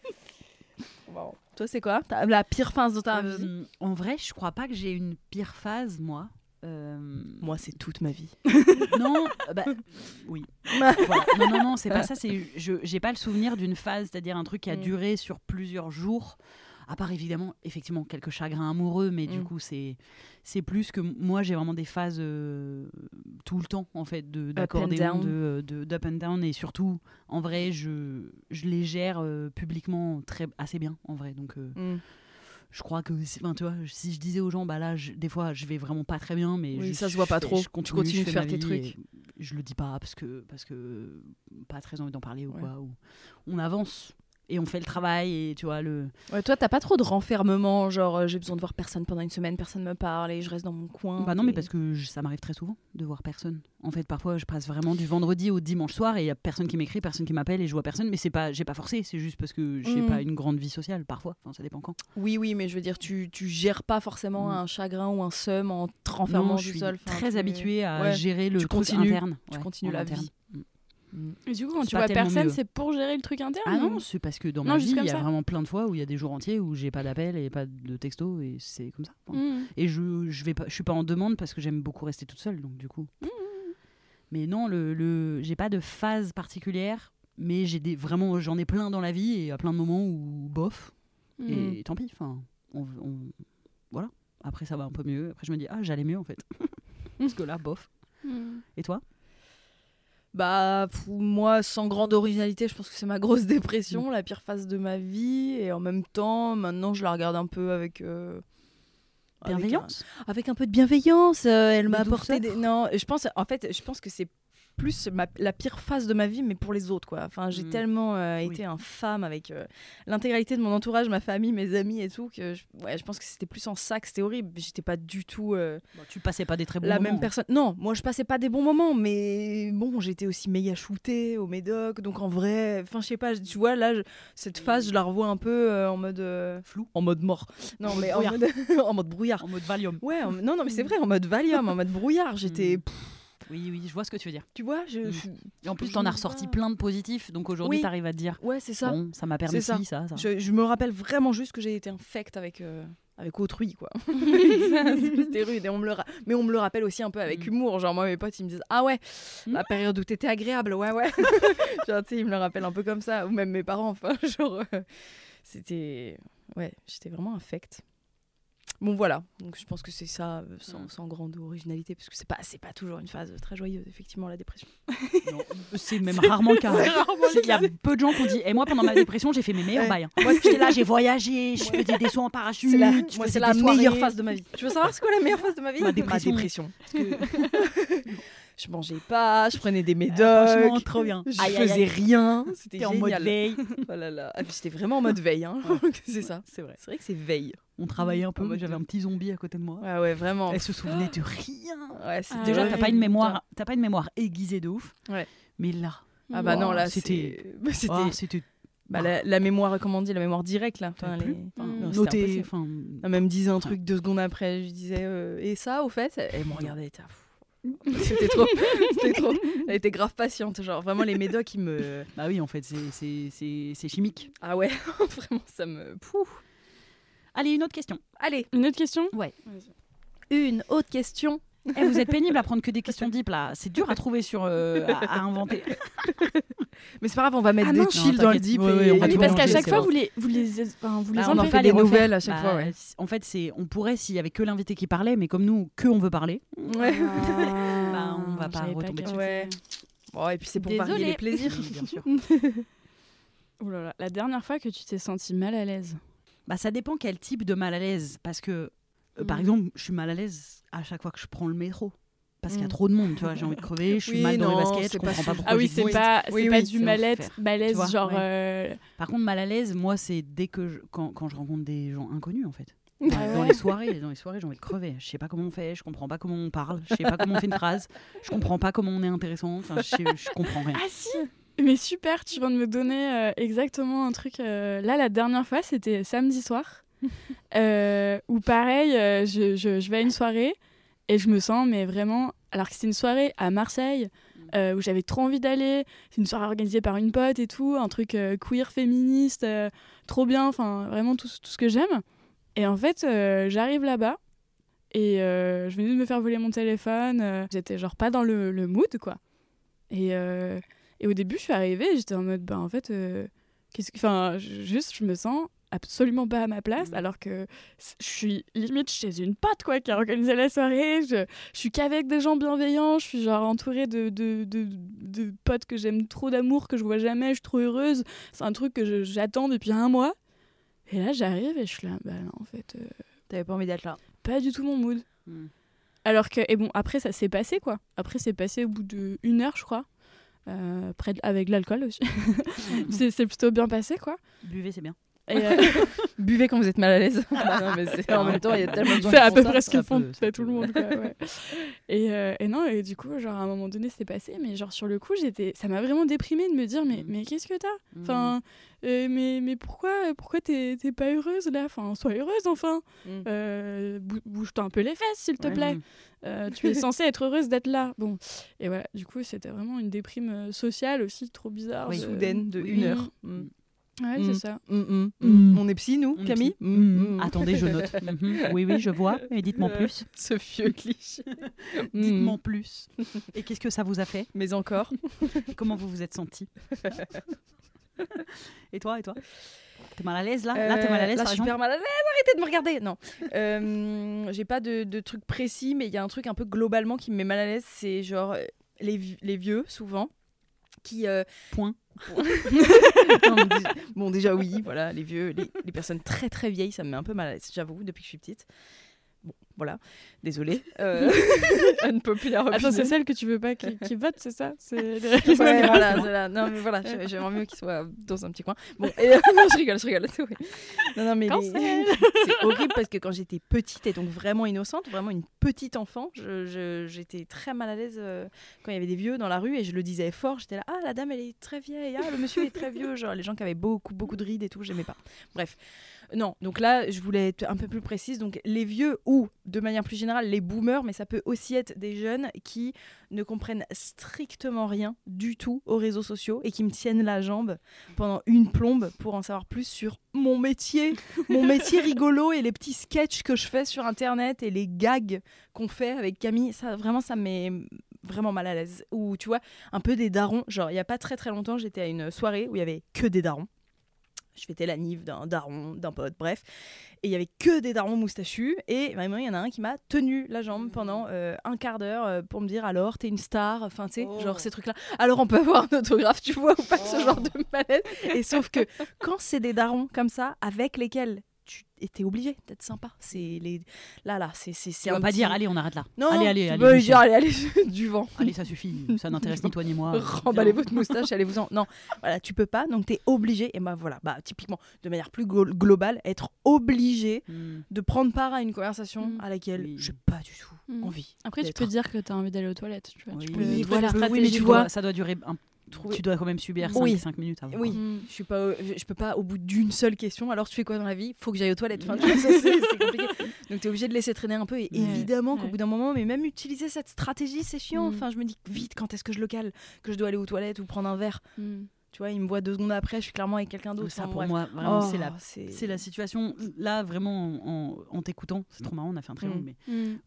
Bon. Toi, c'est quoi la pire phase de ta vie ? En vrai, je crois pas que j'ai une pire phase, moi. Moi, c'est toute ma vie. Non, oui. Voilà. Non, c'est pas ça. J'ai pas le souvenir d'une phase, c'est-à-dire un truc qui a duré sur plusieurs jours. À part effectivement quelques chagrins amoureux, mais du coup c'est plus que moi j'ai vraiment des phases tout le temps en fait d'accordéon, d'up and down, et surtout en vrai je les gère publiquement assez bien en vrai, donc. Je crois que, tu vois, si je disais aux gens, là, des fois, je vais vraiment pas très bien, mais ça se voit pas trop. Je continue de faire tes trucs. je le dis pas parce que pas très envie d'en parler ou quoi. Ou on avance et on fait le travail et tu vois Ouais, toi, t'as pas trop de renfermement, genre j'ai besoin de voir personne pendant une semaine, personne me parle et je reste dans mon coin. Bah non, mais parce que ça m'arrive très souvent de voir personne. En fait, parfois, je passe vraiment du vendredi au dimanche soir et il y a personne qui m'écrit, personne qui m'appelle et je vois personne. Mais j'ai pas forcé, c'est juste parce que j'ai pas une grande vie sociale parfois. Enfin, ça dépend quand. Oui, mais je veux dire, tu gères pas forcément un chagrin ou un seum en te renfermant du seul. Je suis très habituée à gérer le truc interne. Tu continues la vie. Et du coup, quand tu vois personne, c'est pour gérer le truc interne? Ah non, c'est parce que dans ma vie, il y a vraiment plein de fois où il y a des jours entiers où j'ai pas d'appel et pas de texto et c'est comme ça. Et je suis pas en demande parce que j'aime beaucoup rester toute seule, donc du coup. Mais non, j'ai pas de phase particulière, mais vraiment j'en ai plein dans la vie et à plein de moments où bof. Et tant pis, enfin, voilà. Après ça va un peu mieux. Après je me dis j'allais mieux en fait, parce que là bof. Et toi? Bah moi, sans grande originalité, je pense que c'est ma grosse dépression, la pire phase de ma vie, et en même temps maintenant je la regarde un peu avec bienveillance, avec un peu de bienveillance. Elle m'a De apporté douceur. non, je pense que c'est plus la pire phase de ma vie, mais pour les autres quoi. Enfin, j'ai tellement été infâme avec l'intégralité de mon entourage, ma famille, mes amis et tout, que je pense que c'était plus en ça que c'était horrible. J'étais pas du tout tu passais pas des très bons la moments. même personne. Non, moi je passais pas des bons moments, mais bon, j'étais aussi méga shootée au Médoc, donc en vrai, enfin je sais pas, tu vois là, cette phase je la revois un peu en mode flou, en mode mort. Non, mais en mode brouillard. En mode Valium. Ouais, non mais c'est vrai, en mode Valium, en mode brouillard. J'étais Oui, je vois ce que tu veux dire. Tu vois, et en plus, t'en as ressorti plein de positifs, donc aujourd'hui, t'arrives à te dire. Ouais, c'est ça. Bon, ça m'a permis ça. Je me rappelle vraiment juste que j'ai été infecte avec autrui, quoi. C'était rude, et mais on me le rappelle aussi un peu avec humour. Genre, moi, mes potes, ils me disent « Ah ouais, la période où t'étais agréable, ouais. » Genre, tu sais, ils me le rappellent un peu comme ça. Ou même mes parents, enfin, genre... c'était... Ouais, j'étais vraiment infecte. Bon voilà, donc je pense que c'est ça, sans grande originalité, parce que c'est pas toujours une phase très joyeuse, effectivement, la dépression. Non, c'est même rarement le cas. Il y a peu de gens qui ont dit, et moi pendant ma dépression j'ai fait mes meilleurs bails. Moi j'étais là, j'ai voyagé, je faisais des sauts en parachute. C'est la meilleure phase de ma vie. Tu veux savoir c'est quoi la meilleure phase de ma vie? Ma dépression. Je mangeais pas, je prenais des médocs, franchement, trop bien. Je faisais rien, c'était génial. En mode veille. Oh là là, j'étais vraiment en mode veille, hein. C'est ça. C'est vrai. C'est vrai que c'est veille. On travaillait un peu, j'avais un petit zombie à côté de moi. Ouais, vraiment. Elle se souvenait de rien. Ouais, déjà, t'as pas une mémoire aiguisée de ouf. Ouais. Mais là. Ah bah non, là, c'était. La mémoire, comment on dit, la mémoire directe, là. Noter. Même disait un truc 2 secondes après, je disais, et ça, au fait, elle me regardait, c'était trop. Elle était grave patiente, genre vraiment les médocs ils me... Bah oui, en fait c'est chimique. Ah ouais, vraiment ça me... Allez, une autre question. Une autre question? Ouais. Une autre question. Vous êtes pénible à prendre que des questions deep là, c'est dur à trouver à inventer. Mais c'est pas grave, on va mettre des chill dans le deep. Parce qu'à chaque fois vous les on en fait des nouvelles à chaque fois. Ouais. En fait, on pourrait s'il y avait que l'invité qui parlait, mais comme nous on veut parler, on va pas retomber dessus. Ouais. Bon, et puis c'est pour varier les plaisirs, bien sûr. Oh là là, la dernière fois que tu t'es sentie mal à l'aise? Bah ça dépend quel type de mal à l'aise, parce que par exemple, je suis mal à l'aise à chaque fois que je prends le métro. Parce qu'il y a trop de monde, tu vois, j'ai envie de crever, je suis mal dans les baskets, je comprends pas pourquoi. Ah oui, c'est pas du malaise, genre... Par contre, mal à l'aise, moi, c'est dès que quand je rencontre des gens inconnus, en fait. Dans les soirées, j'ai envie de crever. Je sais pas comment on fait, je comprends pas comment on parle, je sais pas comment on fait une phrase, je comprends pas comment on est intéressant, enfin, je comprends rien. Ah si, mais super, tu viens de me donner exactement un truc. Là, la dernière fois, c'était samedi soir, où pareil, je vais à une soirée, et je me sens, mais vraiment... Alors que c'était une soirée à Marseille, où j'avais trop envie d'aller. C'est une soirée organisée par une pote et tout, un truc queer, féministe, trop bien, enfin vraiment tout ce que j'aime. Et en fait, j'arrive là-bas, et je venais de me faire voler mon téléphone. J'étais genre pas dans le mood, quoi. Et au début, je suis arrivée, j'étais en mode, en fait, je me sens absolument pas à ma place, alors que je suis limite chez une pote quoi qui a organisé la soirée. Je suis qu'avec des gens bienveillants, je suis genre entourée de potes que j'aime trop, d'amour que je vois jamais, je suis trop heureuse, c'est un truc que j'attends depuis 1 mois, et là j'arrive et je suis là, bah non, en fait t'avais pas envie d'être là, pas du tout mon mood. Alors que, et bon, après, ça s'est passé, quoi. Après, c'est passé au bout d'1 heure, je crois. Avec l'alcool aussi. c'est plutôt bien passé, quoi. Buvez, c'est bien. Et, Buvez quand vous êtes mal à l'aise. Non, mais en même temps, il y a tellement de gens c'est qui à font peu ça. près ce qu'ils font peut, tout le monde, quoi, ouais. Et non, et du coup, genre, à un moment donné, c'est passé, mais genre, sur le coup, ça m'a vraiment déprimée de me dire, mais qu'est-ce que t'as ? Enfin, mais pourquoi t'es pas heureuse, là ? Enfin, sois heureuse, enfin. Bouge-toi un peu les fesses, s'il te plaît. Tu es censée être heureuse d'être là. Bon, et voilà, du coup, c'était vraiment une déprime sociale aussi, trop bizarre. Soudaine, de 1 heure. Ouais, c'est ça. On est psy, nous, On est Camille psy. Attendez, je note. Oui, je vois. Et dites-moi plus. Ce vieux cliché. Dites-moi plus. Et qu'est-ce que ça vous a fait ? Mais encore. Comment vous vous êtes senti ? Et toi T'es mal à l'aise là t'es mal à l'aise Là, par super exemple mal à l'aise. Arrêtez de me regarder. Non. J'ai pas de truc précis, mais il y a un truc un peu globalement qui me met mal à l'aise. C'est genre les vieux, souvent, qui... Point. Bon, déjà oui, voilà, les vieux, les personnes très très vieilles, ça me met un peu mal à l'aise, j'avoue, depuis que je suis petite. Bon, voilà, désolée. Unpopular opinion. Attends, c'est celle que tu veux pas qui vote, c'est ça ? Ouais, voilà. Non, mais voilà, j'aimerais mieux qu'il soit dans un petit coin. Bon, non, je rigole. Non, mais c'est horrible parce que quand j'étais petite et donc vraiment innocente, vraiment une petite enfant, j'étais très mal à l'aise quand il y avait des vieux dans la rue et je le disais fort. J'étais là, ah, la dame, elle est très vieille, ah, le monsieur est très vieux. Genre, les gens qui avaient beaucoup de rides et tout, j'aimais pas. Bref. Non, donc là, je voulais être un peu plus précise. Donc, les vieux ou, de manière plus générale, les boomers, mais ça peut aussi être des jeunes qui ne comprennent strictement rien du tout aux réseaux sociaux et qui me tiennent la jambe pendant une plombe pour en savoir plus sur mon métier rigolo et les petits sketchs que je fais sur Internet et les gags qu'on fait avec Camille. Ça, vraiment, ça me met vraiment mal à l'aise. Ou, tu vois, un peu des darons. Genre, il n'y a pas très très longtemps, j'étais à une soirée où il y avait que des darons. Je fêtais la nif d'un daron, d'un pote, bref. Et il y avait que des darons moustachus. Et vraiment, il y en a un qui m'a tenu la jambe pendant un quart d'heure pour me dire, alors, t'es une star. Enfin, tu sais, genre ces trucs-là. Alors, on peut avoir un autographe, tu vois, ou pas, ce genre de malaise. Et sauf que quand c'est des darons comme ça, avec lesquels tu étais obligé d'être sympa. C'est les... Là, c'est on va pas dire, allez, on arrête là. Non, allez, tu peux dire, allez, du vent. Allez, ça suffit. Ça n'intéresse ni toi ni moi. Remballez votre moustache, allez-vous-en. Non, voilà, tu peux pas, donc t'es obligé. Et voilà, typiquement, de manière plus globale, être obligé de prendre part à une conversation à laquelle j'ai pas du tout envie. Après, tu peux dire que t'as envie d'aller aux toilettes. Tu vois, oui, tu peux voilà. Oui, mais tu vois, ça doit durer tu dois quand même subir 5 minutes avant. Oui, je peux pas au bout d'une seule question. Alors tu fais quoi dans la vie ? Faut que j'aille aux toilettes. Enfin, c'est compliqué. Donc t'es obligé de laisser traîner un peu. Et évidemment qu'au bout d'un moment, mais même utiliser cette stratégie, c'est chiant. Enfin, je me dis vite, quand est-ce que je le cale ? Que je dois aller aux toilettes ou prendre un verre ? Tu vois, il me voit 2 secondes après, je suis clairement avec quelqu'un d'autre. Ça, pour moi, vraiment, c'est la situation. Là, vraiment, en t'écoutant, c'est trop marrant, on a fait un très long, mais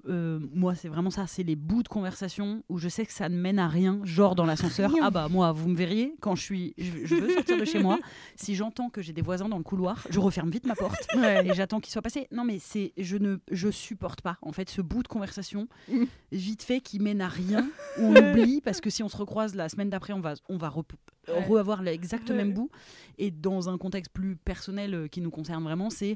moi, c'est vraiment ça. C'est les bouts de conversation où je sais que ça ne mène à rien, genre dans l'ascenseur. Ah bah, moi, vous me verriez, quand je veux sortir de chez moi, si j'entends que j'ai des voisins dans le couloir, je referme vite ma porte et j'attends qu'ils soient passés. Non, mais je supporte pas, en fait, ce bout de conversation vite fait qui mène à rien, où on oublie, parce que si on se recroise la semaine d'après, on va avoir l'exact même bout. Et dans un contexte plus personnel qui nous concerne vraiment, c'est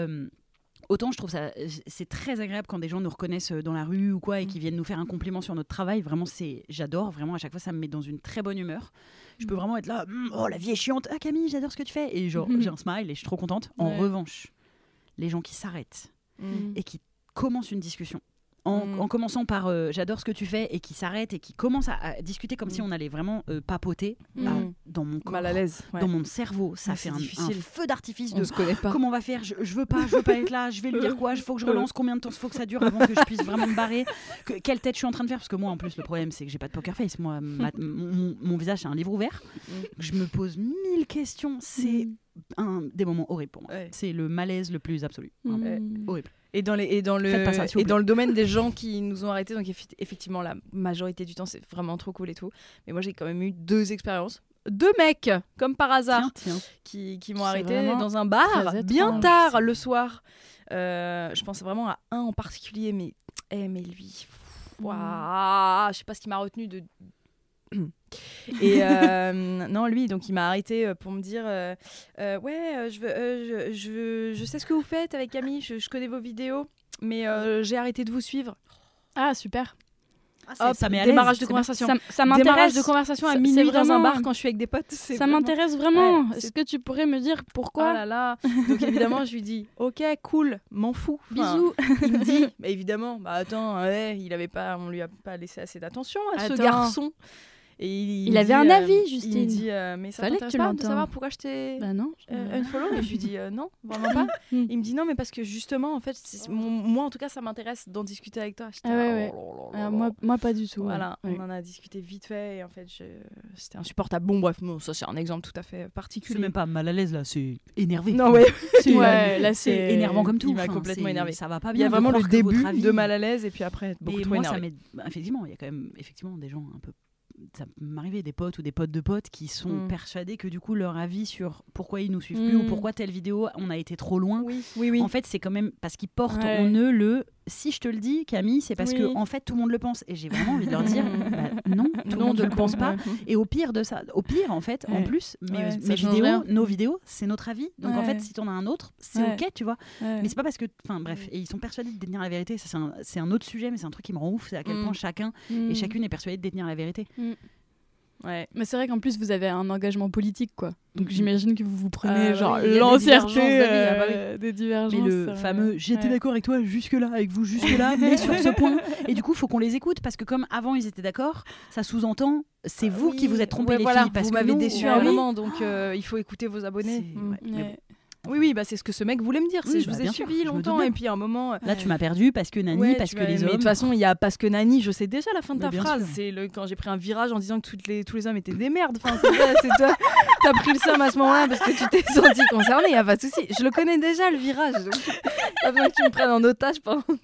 autant je trouve ça c'est très agréable quand des gens nous reconnaissent dans la rue ou quoi et qui viennent nous faire un compliment sur notre travail. Vraiment, j'adore, vraiment, à chaque fois ça me met dans une très bonne humeur. Je peux vraiment être là, oh la vie est chiante, ah Camille, j'adore ce que tu fais, et genre j'ai un smile et je suis trop contente. En revanche, les gens qui s'arrêtent et qui commencent une discussion en commençant par j'adore ce que tu fais, et qui s'arrête et qui commence à discuter comme si on allait vraiment papoter dans mon corps, mal à l'aise, dans mon cerveau, ça fait un feu d'artifice on se connaît pas. Comment on va faire, je veux pas être là, je vais lui dire quoi, il faut que je relance, combien de temps il faut que ça dure avant que je puisse vraiment me barrer, quelle tête je suis en train de faire, parce que moi en plus le problème c'est que j'ai pas de poker face, moi mon visage c'est un livre ouvert, je me pose 1000 questions, c'est des moments horribles pour moi, c'est le malaise le plus absolu, horrible. Et dans le domaine des gens qui nous ont arrêtés, donc effectivement la majorité du temps c'est vraiment trop cool et tout, mais moi j'ai quand même eu 2 expériences, 2 mecs comme par hasard qui m'ont arrêté dans un bar bien tard le soir. Je pense vraiment à un en particulier, mais lui, je sais pas ce qui m'a retenu de et non, lui, donc il m'a arrêté pour me dire je sais ce que vous faites avec Camille, je connais vos vidéos, mais j'ai arrêté de vous suivre. Ah, super. Hop, ça met à démarrage l'aise, de c'est conversation. Ça Démarrage m'intéresse. de conversation à C'est minuit dans un vraiment- bar quand je suis avec des potes. Ça m'intéresse vraiment. Ouais, Est-ce que tu pourrais me dire pourquoi? Oh là là. Donc évidemment, je lui dis ok, cool, m'en fous. Bisous. Il me dit, mais évidemment, bah attends, on lui a pas laissé assez d'attention à ce Attends. garçon. Et Il me avait dit, un avis, Il me Justine. dit, mais ça Fallait que t'intéresse tu pas de l'entendes. savoir pourquoi je t'ai Bah non. unfollow. Et je lui dis non, vraiment pas. Mm. Il me dit non, mais parce que justement, en fait, moi en tout cas, ça m'intéresse d'en discuter avec toi. J'étais Ah ouais, là, ouais. oh là là là Moi, pas du tout. voilà, ouais. on en a discuté vite fait et en fait, c'était insupportable. Bon, bref, bon, ça c'est un exemple tout à fait C'est particulier. même pas mal à l'aise là, c'est énervé. Non, ouais. Ouais, là, c'est c'est énervant comme tout. Il m'a Enfin, complètement c'est- énervé. Ça va pas Il y bien. a de vraiment le croire que votre début avis- de mal à l'aise et puis après beaucoup Mais trop moi, ça énervé. effectivement, il y a quand même des gens un peu. Ça m'arrivait des potes ou des potes de potes qui sont persuadés que du coup leur avis sur pourquoi ils nous suivent plus ou pourquoi telle vidéo on a été trop loin. Oui. En fait, c'est quand même parce qu'ils portent Ouais. en eux le si je te le dis, Camille, c'est parce Oui. que en fait tout le monde le pense et j'ai vraiment envie de leur dire bah, non, tout le Non, monde ne du le pense coup, pas. ouais. Et au pire de ça, en fait, en Ouais. plus, Ouais, ça mes change vidéos, rien. nos vidéos, c'est notre avis. Donc en Ouais. fait, si t'en as un autre, c'est Ouais. ok, tu vois. Ouais. Mais c'est pas parce que, enfin bref, et ils sont persuadés de détenir la vérité. Ça, c'est un autre sujet, mais c'est un truc qui me rend ouf. C'est à quel point chacun et chacune est persuadée de détenir la vérité. Ouais. Mais c'est vrai qu'en plus, vous avez un engagement politique, quoi. Donc j'imagine que vous prenez Ah, genre oui, il y a des l'entièreté divergences d'avis, ah bah des divergences. Mais le fameux j'étais ouais. d'accord avec toi jusque-là, avec vous jusque-là, mais sur ce point. Et du coup, il faut qu'on les écoute parce que comme avant ils étaient d'accord, ça sous-entend c'est vous qui vous êtes trompés Ouais, les voilà, filles. Parce vous que m'avez nous, déçu bah à un oui. moment, donc il faut écouter vos abonnés. C'est- ouais, mais Ouais. Oui, bah c'est ce que ce mec voulait me dire. Oui, Je bah, vous ai bien sûr, suivi je me doute longtemps bien. et puis à un moment. Là, tu m'as perdu parce que Nani, Ouais, parce tu que vas- les mais hommes. de toute façon, il y a parce que Nani, je sais déjà la fin de Mais ta bien phrase. sûr. C'est quand j'ai pris un virage en disant que tous les hommes étaient des merdes. Enfin, c'est toi. T'as pris le seum à ce moment-là parce que tu t'es senti concerné. Y a pas de souci. Je le connais déjà le virage. Donc, pas besoin que tu me prennes en otage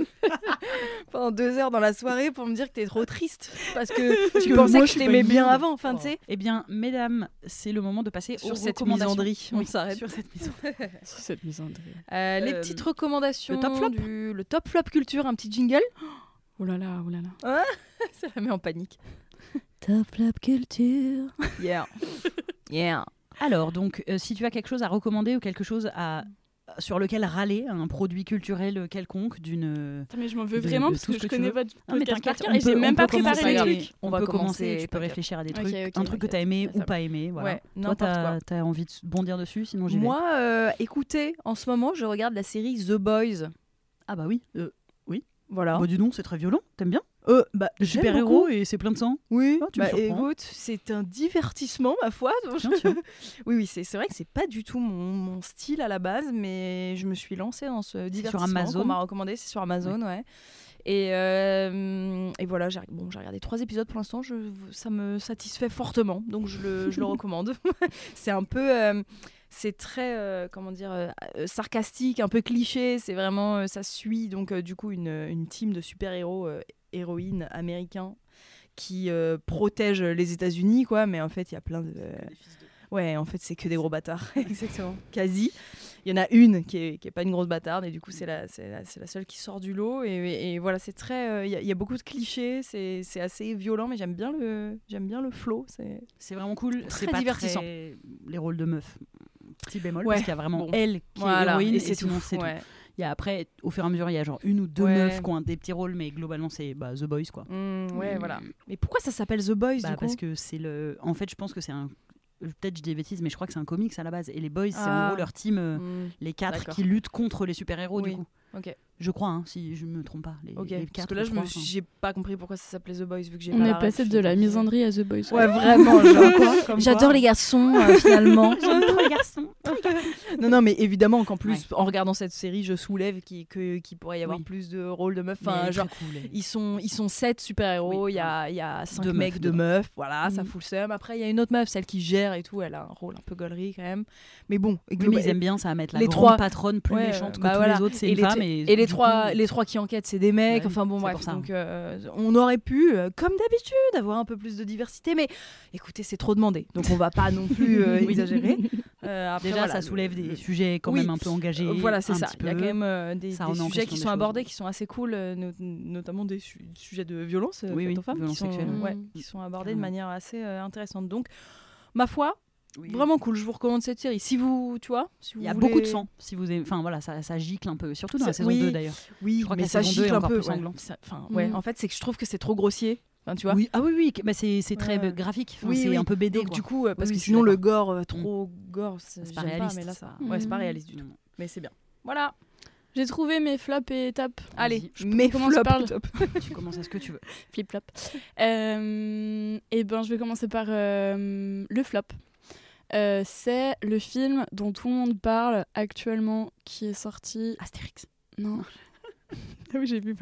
pendant 2 heures dans la soirée pour me dire que t'es trop triste parce que tu que pensais moi, que je je suis t'aimais pas une bien merde. avant. Enfin, tu sais. Eh bien, mesdames, c'est le moment de passer Sur aux cette recommandations. misandrie, on Oui, s'arrête. sur cette misandrie. Sur cette misandrie. Les petites recommandations. le top flop. Le top flop culture, un petit jingle. Oh là là, oh là là. Ça la met en panique. Top flop culture. Yeah. Yeah. Alors, donc, si tu as quelque chose à recommander ou quelque chose sur lequel râler, un produit culturel quelconque d'une. Attends, mais je m'en veux De- vraiment de parce tout que ce je que tu connais veux. votre Non, mais podcast par t'inquiète, cœur et j'ai même pas préparé les commencer. trucs. On On va peut commencer, commencer, tu peux t'inquiète. réfléchir à des Ok, trucs, ok, un truc que ok. t'as aimé Ça ou va. pas aimé. Voilà. Ouais, Toi, n'importe quoi. t'as envie de bondir dessus, sinon j'y vais. Moi, écoutez, en ce moment, je regarde la série The Boys. Ah bah oui. Voilà. Bah dis donc, c'est très violent. T'aimes bien Bah, Le j'aime super-héros beaucoup. et c'est plein de sang. Oui, Oh, tu me surprends. écoute, c'est un divertissement, ma foi. Donc Bien sûr. oui, c'est vrai que c'est pas du tout mon style à la base, mais je me suis lancée dans ce divertissement Amazon. qu'on m'a recommandé. C'est sur Amazon, ouais. Et voilà, j'ai regardé 3 épisodes pour l'instant. Ça me satisfait fortement, donc je le recommande. C'est un peu... c'est très sarcastique, un peu cliché. C'est vraiment ça suit donc du coup une team de super-héros héroïnes américains qui protègent les États-Unis quoi, mais en fait il y a plein de ouais, en fait c'est que des gros bâtards. Exactement, quasi. Il y en a une qui est pas une grosse bâtarde et du coup c'est la seule qui sort du lot et voilà, c'est très il y a beaucoup de clichés, c'est assez violent mais j'aime bien le flow, C'est vraiment cool. Très C'est pas divertissant. Les rôles de meuf. Petit bémol, Ouais, parce qu'il y a vraiment bon. elle qui est voilà, héroïne et et c'est sinon tout. c'est tout. Ouais. Il y a après, au fur et à mesure, il y a genre une ou deux Ouais. meufs qui ont des petits rôles, mais globalement c'est The Boys quoi. Ouais, voilà. Mais pourquoi ça s'appelle The Boys Bah, du coup parce que c'est le. En fait, je pense que c'est un. Peut-être je dis des bêtises, mais je crois que c'est un comics à la base. Et les Boys, c'est en Ah. gros leur team, les 4 D'accord. qui luttent contre les super-héros Oui. du coup. Ok. Je crois, hein, si je me trompe pas. Les, Ok. les Parce 4 que là, ou 3, j'ai pas compris pourquoi ça s'appelait The Boys vu que j'ai On pas est la passé ref, de la donc, misandrie à The Boys. Ouais, vraiment. Genre, J'adore les garçons, finalement. J'aime trop les garçons. Non, mais évidemment qu'en plus, Ouais. en regardant cette série, je soulève qu'il pourrait y avoir Oui. plus de rôles de meufs. Mais Enfin, très genre, cool, elle. ils sont 7 super-héros, Oui, il y a 5 Deux mecs, meufs 2 dedans. meufs, voilà, ça Mhm. fout le seum. Après, il y a une autre meuf, celle qui gère et tout, elle a un rôle un peu gaulerie quand même. Mais bon, Oui, mais ils aiment bien ça, à mettre la les grande trois- patronne plus Ouais, méchante que bah tous voilà. les autres, c'est Et une les femme. t- Et Et les du trois, coup, les 3 qui enquêtent, c'est des mecs. Bah oui, Enfin bon, c'est bref. pour ça. Donc, on aurait pu, comme d'habitude, avoir un peu plus de diversité. Mais écoutez, c'est trop demandé. Donc on va pas non plus exagérer. Après, déjà, voilà, ça soulève des sujets quand Oui. même un peu engagés. Voilà, c'est un ça. petit Il y a peu. quand même des Ça remet en sujets question qui des sont choses. abordés, qui sont assez cool, notamment des sujets de violence Oui, faites oui, aux femmes, violences qui sont, sexuelles. ouais, Mm. qui sont abordés de Carrément. manière assez intéressante. Donc, ma foi, Vraiment cool, je vous recommande cette série. Si vous, tu vois, si vous Il y a voulez... beaucoup de sang. Si vous aimez... Enfin voilà, ça gicle un peu, surtout dans la saison 2 d'ailleurs. Oui, je crois que mais la ça saison 2 est gicle un encore peu. plus sanglante. En fait, c'est que je trouve que c'est trop grossier. Enfin, tu vois. Oui, bah, c'est très graphique. Enfin, c'est un peu BD. Donc quoi. du coup, parce que je suis sinon le d'accord. gore, trop gore, c'est pas j'aime réaliste. mais là, ça... Mm. Ouais, c'est pas réaliste du tout. Mais c'est bien. Voilà. J'ai trouvé mes flops et étapes. Allez, mes flops flops. top. Tu commences à ce que tu veux. Flip-flop. Et ben, je vais commencer par le flop. C'est le film dont tout le monde parle actuellement, qui est sorti... Astérix. Non. Ah oui, j'ai vu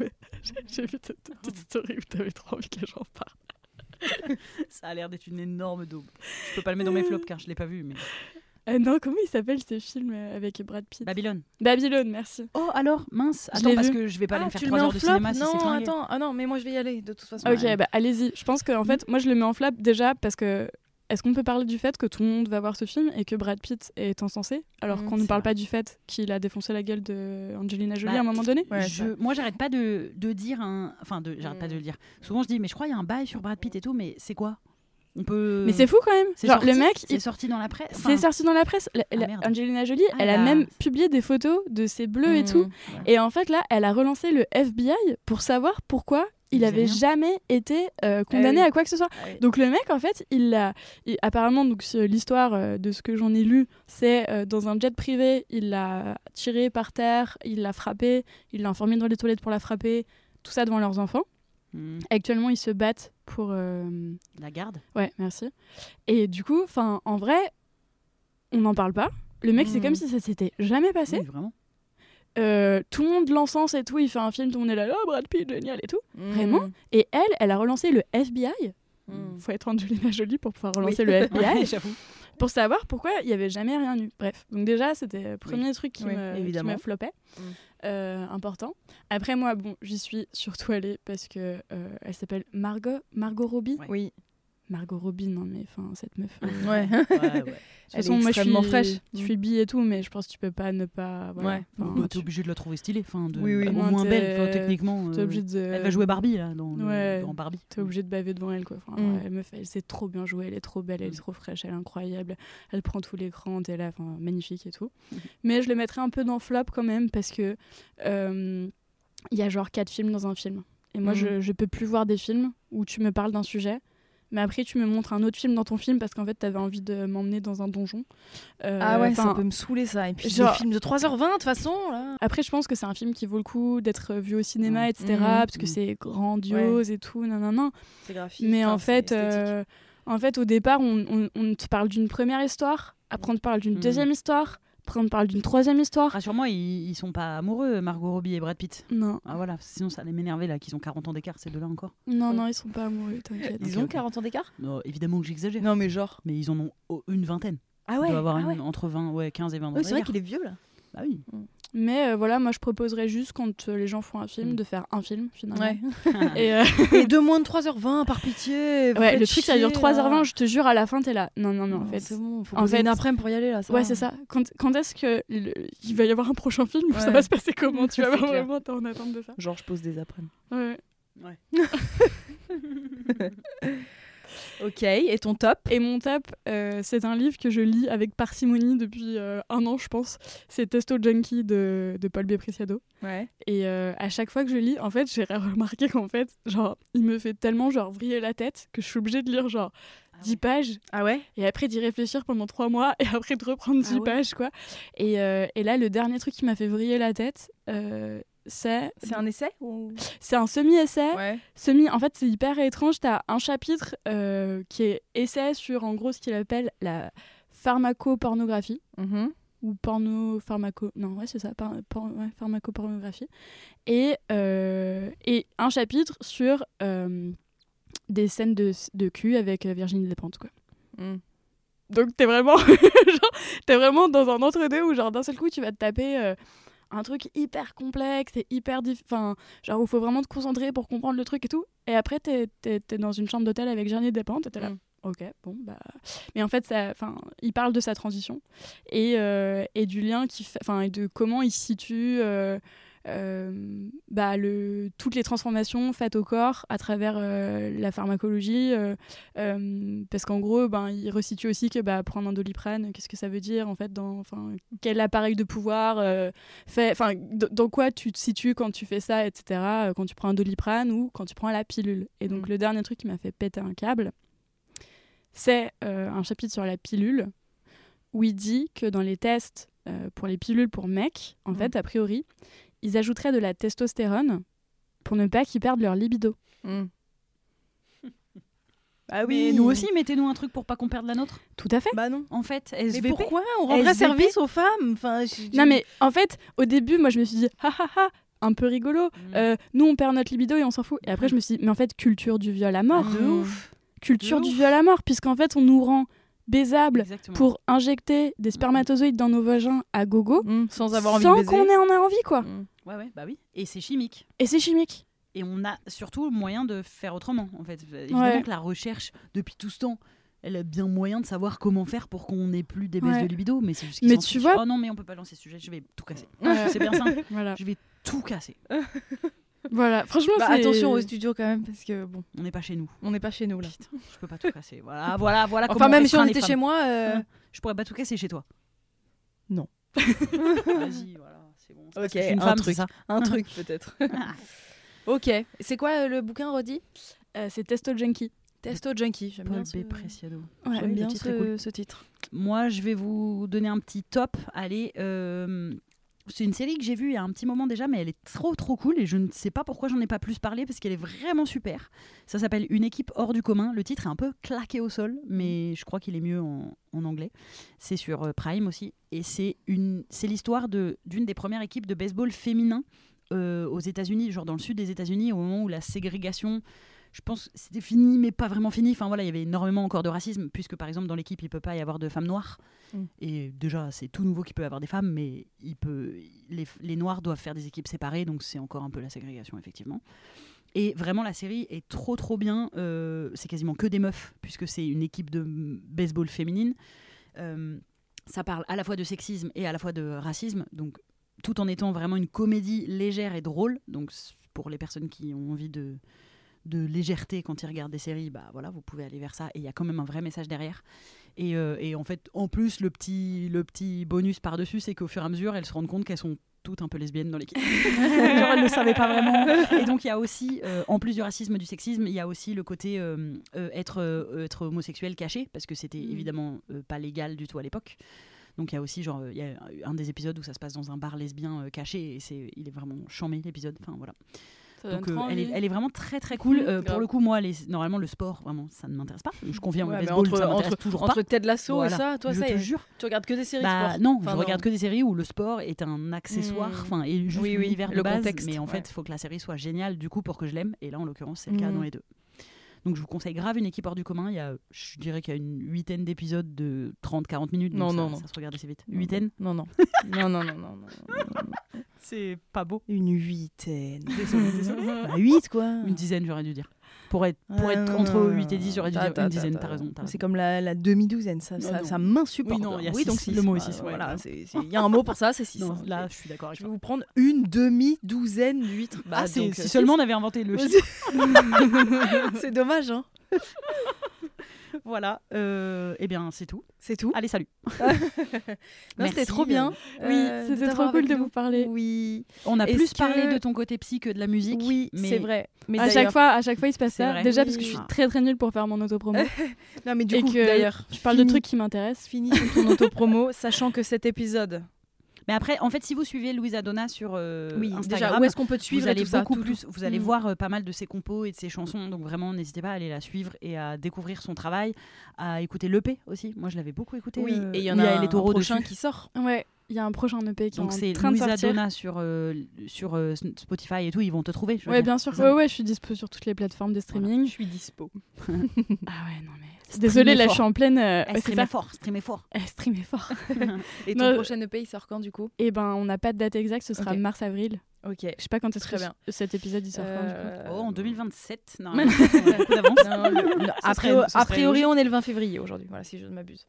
ta petite story où t'avais trop envie que j'en parle. Ça a l'air d'être une énorme daube. Je peux pas le mettre dans mes flops car je l'ai pas vu. Mais... Non, comment il s'appelle ce film avec Brad Pitt? Babylone. Babylone, merci. Oh alors, mince. Je Attends, l'ai parce vu. que je vais pas aller me faire tu 3 le mets heures en de flop? cinéma si c'est Non, flingué. attends. Ah non, mais moi je vais y aller de toute façon. Ok, bah allez-y. Je pense qu'en fait, moi je le mets en flop déjà parce que est-ce qu'on peut parler du fait que tout le monde va voir ce film et que Brad Pitt est insensé alors qu'on ne c'est parle vrai. pas du fait qu'il a défoncé la gueule de Angelina Jolie Bah, à un moment donné? Ouais, Moi, j'arrête pas de dire j'arrête pas de le dire. Souvent, je dis, mais je crois qu'il y a un bail sur Brad Pitt et tout, mais c'est quoi? On peut. Mais c'est fou quand même. C'est Genre, sorti, le mec, c'est sorti dans la presse. c'est sorti dans la presse. merde. Angelina Jolie, Ah, elle a là. même publié des photos de ses bleus et tout. Et en fait, là, elle a relancé le FBI pour savoir pourquoi il avait rien. jamais été condamné oui. à quoi que ce soit. Ah oui. Donc le mec, en fait, apparemment, donc l'histoire de ce que j'en ai lu, c'est dans un jet privé, il l'a tiré par terre, il l'a frappé, il l'a enfermé dans les toilettes pour la frapper, tout ça devant leurs enfants. Actuellement, ils se battent pour... La garde. Ouais, merci. Et du coup, en vrai, on n'en parle pas. Le mec, c'est comme si ça s'était jamais passé. Oui, vraiment. Tout le monde l'encense et tout, il fait un film, tout le monde est là, oh Brad Pitt, génial et tout. Vraiment. Et elle a relancé le FBI. Faut être Angelina Jolie pour pouvoir relancer le FBI. Ouais, j'avoue. Pour savoir pourquoi il n'y avait jamais rien eu. Bref, donc déjà, c'était le premier truc qui me floppait. Important. Après, moi, bon, j'y suis surtout allée parce que elle s'appelle Margot Robbie. Ouais. Oui. Margot Robbie, non mais cette meuf... Ouais. De toute façon, moi, extrêmement fraîche. Je suis bi et tout, mais je pense que tu peux pas ne pas... Voilà. Ouais. Bah, t'es obligé de la trouver stylée. Oui. Au Non, moins t'es- belle, techniquement. T'es obligé de... Elle va jouer Barbie, là, dans Barbie. T'es obligé de baver devant elle, quoi. Elle sait trop bien jouer, elle est trop belle, elle est trop fraîche, elle est incroyable. Elle prend tout l'écran, t'es là, magnifique et tout. Mais je le mettrais un peu dans flop quand même, parce que il y a genre 4 films dans un film. Et moi, je peux plus voir des films où tu me parles d'un sujet, mais après tu me montres un autre film dans ton film parce qu'en fait t'avais envie de m'emmener dans un donjon. Ah ouais, ça peut me saouler ça. Et puis genre- des films de 3h20 de toute façon. Là. Après, je pense que c'est un film qui vaut le coup d'être vu au cinéma, etc. Parce que c'est grandiose et tout, nanana. C'est graphique. Mais en c'est fait, esthétique. au départ, on te parle d'une première histoire, après on te parle d'une deuxième histoire, après on te parle d'une troisième histoire. Rassure-moi, ils sont pas amoureux, Margot Robbie et Brad Pitt. Non, Ah voilà, sinon ça allait m'énerver là, qu'ils ont 40 ans d'écart, ces deux-là encore. non, ils sont pas amoureux, t'inquiète. Ils Ok, ont ok. 40 ans d'écart? Non, évidemment que j'exagère. Non, mais genre. Mais ils en ont une vingtaine. Ah Ils ouais, doivent avoir ah ouais. entre 15 et 20 ans. Oui, c'est vrai d'écart. qu'il est vieux là. Bah oui. Mais voilà, moi je proposerais juste quand les gens font un film de faire un film finalement. Ouais. Et Et de moins de 3h20 par pitié. vous ouais, faites le truc ça dure chier, 3h20, là. je te jure, à la fin t'es là. Non, en fait. C'est bon, faut en poser fait- une après-midi pour y aller là. Ça Ouais, va. c'est ça. Quand est-ce que il va y avoir un prochain film? Ça Ouais. va se passer comment? Tu vas C'est voir clair. vraiment, t'es en attente de ça. Genre, je pose des après-midi. Ouais. Ok, et ton top? Et mon top, c'est un livre que je lis avec parcimonie depuis 1 an, je pense. C'est Testo Junkie de Paul B. Preciado. Ouais. Et à chaque fois que je lis, en fait, j'ai remarqué qu'en fait, genre, il me fait tellement genre vriller la tête que je suis obligée de lire genre 10 pages Ah ouais? et après d'y réfléchir pendant 3 mois et après de reprendre 10 Ah ouais. pages, quoi. Et là, le dernier truc qui m'a fait vriller la tête, c'est un essai ou... c'est un semi-essai. Ouais. En fait, c'est hyper étrange. T'as un chapitre qui est essai sur, en gros, ce qu'il appelle la pharmacopornographie. Ou non, ouais, c'est ça, pharmacopornographie. Et un chapitre sur des scènes de cul avec Virginie Despentes, quoi. Donc, t'es vraiment, t'es vraiment dans un entre-deux où, genre, d'un seul coup, tu vas te taper un truc hyper complexe et hyper... genre, où il faut vraiment te concentrer pour comprendre le truc et tout. Et après, t'es dans une chambre d'hôtel avec Virginie Despentes et t'es là. Ok, bon, bah... Mais en fait, il parle de sa transition et du lien et de comment il se situe toutes les transformations faites au corps à travers la pharmacologie, parce qu'en gros, il resitue aussi que prendre un Doliprane, qu'est-ce que ça veut dire en fait, quel appareil de pouvoir dans quoi tu te situes quand tu fais ça, etc. Quand tu prends un Doliprane ou quand tu prends la pilule. Et donc le dernier truc qui m'a fait péter un câble, c'est un chapitre sur la pilule où il dit que dans les tests pour les pilules pour mecs, en fait, a priori, ils ajouteraient de la testostérone pour ne pas qu'ils perdent leur libido. Ah oui. Mais nous aussi, mettez-nous un truc pour pas qu'on perde la nôtre. Tout à fait. Bah non. En fait, SVP. Mais pourquoi on rendrait service aux femmes? Non mais en fait, au début, moi je me suis dit, un peu rigolo. Nous, on perd notre libido et on s'en fout. Et après, je me suis dit, mais en fait, culture du viol à mort. De ouf. Culture du viol à mort, puisqu'en fait, on nous rend baisables pour injecter des spermatozoïdes dans nos vagins à gogo, sans avoir envie de baiser. Sans qu'on en ait envie, quoi. Ouais, bah oui. Et c'est chimique. Et on a surtout moyen de faire autrement, en fait. Évidemment que la recherche, depuis tout ce temps, elle a bien moyen de savoir comment faire pour qu'on n'ait plus des baisses de libido, mais c'est juste qu'ils tu vois... Oh non, mais on peut pas lancer ce sujet, je vais tout casser. C'est bien ça. Voilà. Je vais tout casser. Voilà, franchement, c'est... Attention au studio quand même, parce que bon... On n'est pas chez nous. On n'est pas chez nous, là. Putain, je peux pas tout casser. Voilà enfin, même si on était chez moi... Je pourrais pas tout casser chez toi. Non. Vas-y, voilà, c'est bon. Ok, une femme, c'est ça. Un truc, peut-être. Ok. C'est quoi le bouquin, redit? C'est Testo Junkie. Testo Junkie, j'aime bien Paul B. Preciado. Ouais, j'aime bien ce titre. Moi, je vais vous donner un petit top. Allez, c'est une série que j'ai vue il y a un petit moment déjà, mais elle est trop cool et je ne sais pas pourquoi j'en ai pas plus parlé parce qu'elle est vraiment super. Ça s'appelle Une équipe hors du commun. Le titre est un peu claqué au sol, mais je crois qu'il est mieux en anglais. C'est sur Prime aussi et c'est l'histoire d'une des premières équipes de baseball féminin aux États-Unis, genre dans le sud des États-Unis, au moment où la ségrégation, je pense, c'était fini, mais pas vraiment fini. Enfin voilà, il y avait énormément encore de racisme, puisque par exemple dans l'équipe, il peut pas y avoir de femmes noires. Et déjà, c'est tout nouveau qu'il peut y avoir des femmes, mais les noirs doivent faire des équipes séparées, donc c'est encore un peu la ségrégation, effectivement. Et vraiment, la série est trop bien. C'est quasiment que des meufs, puisque c'est une équipe de baseball féminine. Ça parle à la fois de sexisme et à la fois de racisme, donc tout en étant vraiment une comédie légère et drôle. Donc pour les personnes qui ont envie de légèreté quand ils regardent des séries, bah voilà, vous pouvez aller vers ça et il y a quand même un vrai message derrière. Et en fait, en plus, le petit bonus par-dessus, c'est qu'au fur et à mesure, elles se rendent compte qu'elles sont toutes un peu lesbiennes dans l'équipe. Genre, elles ne le savaient pas vraiment. Et donc, il y a aussi, en plus du racisme, du sexisme, il y a aussi le côté être homosexuel caché, parce que c'était évidemment pas légal du tout à l'époque. Donc il y a aussi il y a un des épisodes où ça se passe dans un bar lesbien caché et il est vraiment charmé l'épisode. Enfin voilà. Donc elle est vraiment très cool. Pour le coup, moi, normalement le sport, vraiment, ça ne m'intéresse pas. Je confirme, le baseball, ça m'intéresse toujours pas. Entre Ted Lasso voilà. et ça, toi, je te jure. Tu regardes que des séries sport. Non, je regarde que des séries où le sport est un accessoire, et juste l'univers de base. Contexte, mais en fait, il faut que la série soit géniale du coup pour que je l'aime. Et là, en l'occurrence, c'est le cas dans les deux. Donc je vous conseille grave Une équipe hors du commun. Je dirais qu'il y a une 8aine d'épisodes de 30-40 minutes. Donc ça se regarde assez vite. 8aine ? Non. C'est pas beau. Une 8aine. Désolé. Bah 8 quoi. Une dizaine, j'aurais dû dire. Pour être entre 8 et 10, j'aurais dû dire une dizaine. T'as raison. C'est comme la demi-douzaine. Ça m'insupporte. Oui, non, il y a donc 6. Le mot est 6. Voilà, il y a un mot pour ça, c'est 6. Là, je suis d'accord avec toi. Je vais vous prendre une demi-douzaine d'huîtres. Si seulement on avait inventé le chiffre. C'est dommage, hein. Voilà, eh bien c'est tout. Allez, salut. C'était trop bien. Oui, c'était trop cool de vous parler. Oui. On a plus parlé de ton côté psy que de la musique. Oui, mais c'est vrai. Mais à chaque fois, il se passe ça. Déjà parce que je suis très nulle pour faire mon autopromo. Non, mais du coup, d'ailleurs, je parle de trucs qui m'intéressent. Finis sur ton autopromo, sachant que cet épisode. Mais après, en fait, si vous suivez Louisa Donna sur Instagram, déjà, où est-ce qu'on peut te suivre? Vous allez beaucoup plus. Vous allez voir pas mal de ses compos et de ses chansons. Donc vraiment, n'hésitez pas à aller la suivre et à découvrir son travail, à écouter l'EP aussi. Moi, je l'avais beaucoup écouté. Oui, et il y en a un prochain qui sort. Ouais. Il y a un prochain EP qui est en train de sortir. Donc c'est Louisa Donna sur Spotify et tout, ils vont te trouver. Ouais, bien sûr. Ouais, je suis dispo sur toutes les plateformes de streaming. Voilà, je suis dispo. Ah ouais, non mais... Désolée, là je suis en pleine... Streamer fort. Streamer fort. Et ton prochain EP, il sort quand du coup? Eh ben, on n'a pas de date exacte, ce sera mars-avril. Ok. Je sais pas quand est-ce que cet épisode il sort quand du coup. En 2027. Non, beaucoup d'avance. A priori, on est le 20 février aujourd'hui, voilà, si je ne m'abuse.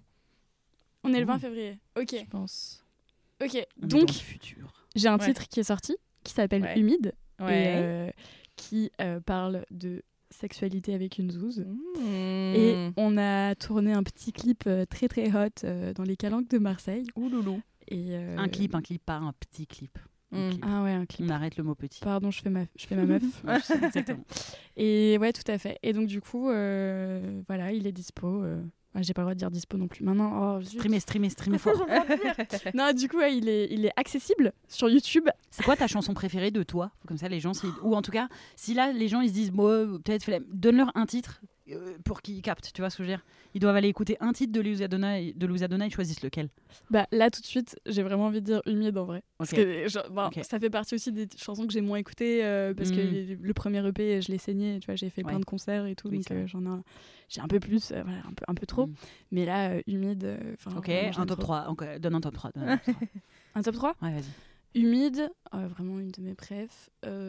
On est le 20 février. Ok. Je pense. Ok, donc j'ai un titre qui est sorti qui s'appelle Humide et qui parle de sexualité avec une zouze. Et on a tourné un petit clip très très hot dans les calanques de Marseille. Ouh loulou. Et Un clip, pas un petit clip. Ah ouais, un clip. On arrête le mot petit. Pardon, je fais ma meuf. Exactement. Et ouais, tout à fait. Et donc du coup, voilà, il est dispo. J'ai pas le droit de dire dispo non plus. Maintenant, streamer fort. Non, du coup, il est accessible sur YouTube. C'est quoi ta chanson préférée de toi? Comme ça, les gens, ou en tout cas, si là, les gens, ils se disent, bon, peut-être, donne-leur un titre pour qu'ils captent. Tu vois ce que je veux dire? Ils doivent aller écouter un titre de Louisiana ils choisissent lequel? Bah là, tout de suite, j'ai vraiment envie de dire Humide en vrai. Okay. Parce que ça fait partie aussi des chansons que j'ai moins écoutées parce que le premier EP, je l'ai saigné. Tu vois, j'ai fait plein de concerts et tout, donc j'ai un peu plus, un peu trop. Mais là, Humide. Ok, un top 3. Donne un top 3. Un top 3? Ouais, vas-y. Humide, vraiment une de mes préfs.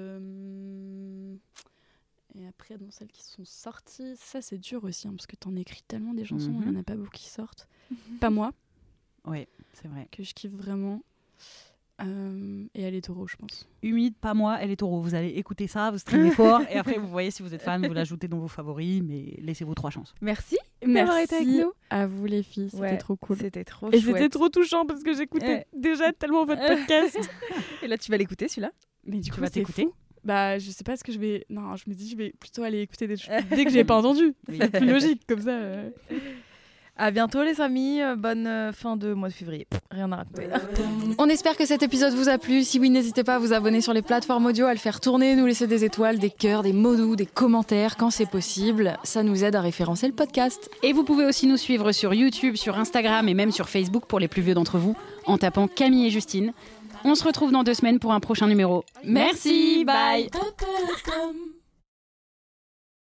Et après, dans celles qui sont sorties, ça c'est dur aussi, parce que t'en écris tellement des chansons, il n'y en a pas beaucoup qui sortent. Pas moi. Oui, c'est vrai. Que je kiffe vraiment. Et Elle est taureau, je pense. Humide, pas moi, Elle est taureau. Vous allez écouter ça, vous streamez fort, et après vous voyez si vous êtes fan, vous l'ajoutez dans vos favoris, mais laissez-vous 3 chances. Merci d'avoir été avec nous. À vous les filles, c'était trop cool. C'était trop chouette. Et c'était trop touchant parce que j'écoutais déjà tellement votre podcast. Et là, tu vas l'écouter celui-là? Mais du coup, tu vas t'écouter? Bah, je sais pas ce que je vais. Non, je me dis, je vais plutôt aller écouter des choses dès que j'ai pas entendu. C'est plus logique comme ça. À bientôt les amis, bonne fin de mois de février. Rien à raconter. On espère que cet épisode vous a plu. Si oui, n'hésitez pas à vous abonner sur les plateformes audio, à le faire tourner, nous laisser des étoiles, des cœurs, des mots doux, des commentaires quand c'est possible. Ça nous aide à référencer le podcast. Et vous pouvez aussi nous suivre sur YouTube, sur Instagram et même sur Facebook pour les plus vieux d'entre vous, en tapant Camille et Justine. On se retrouve dans 2 semaines pour un prochain numéro. Merci, bye.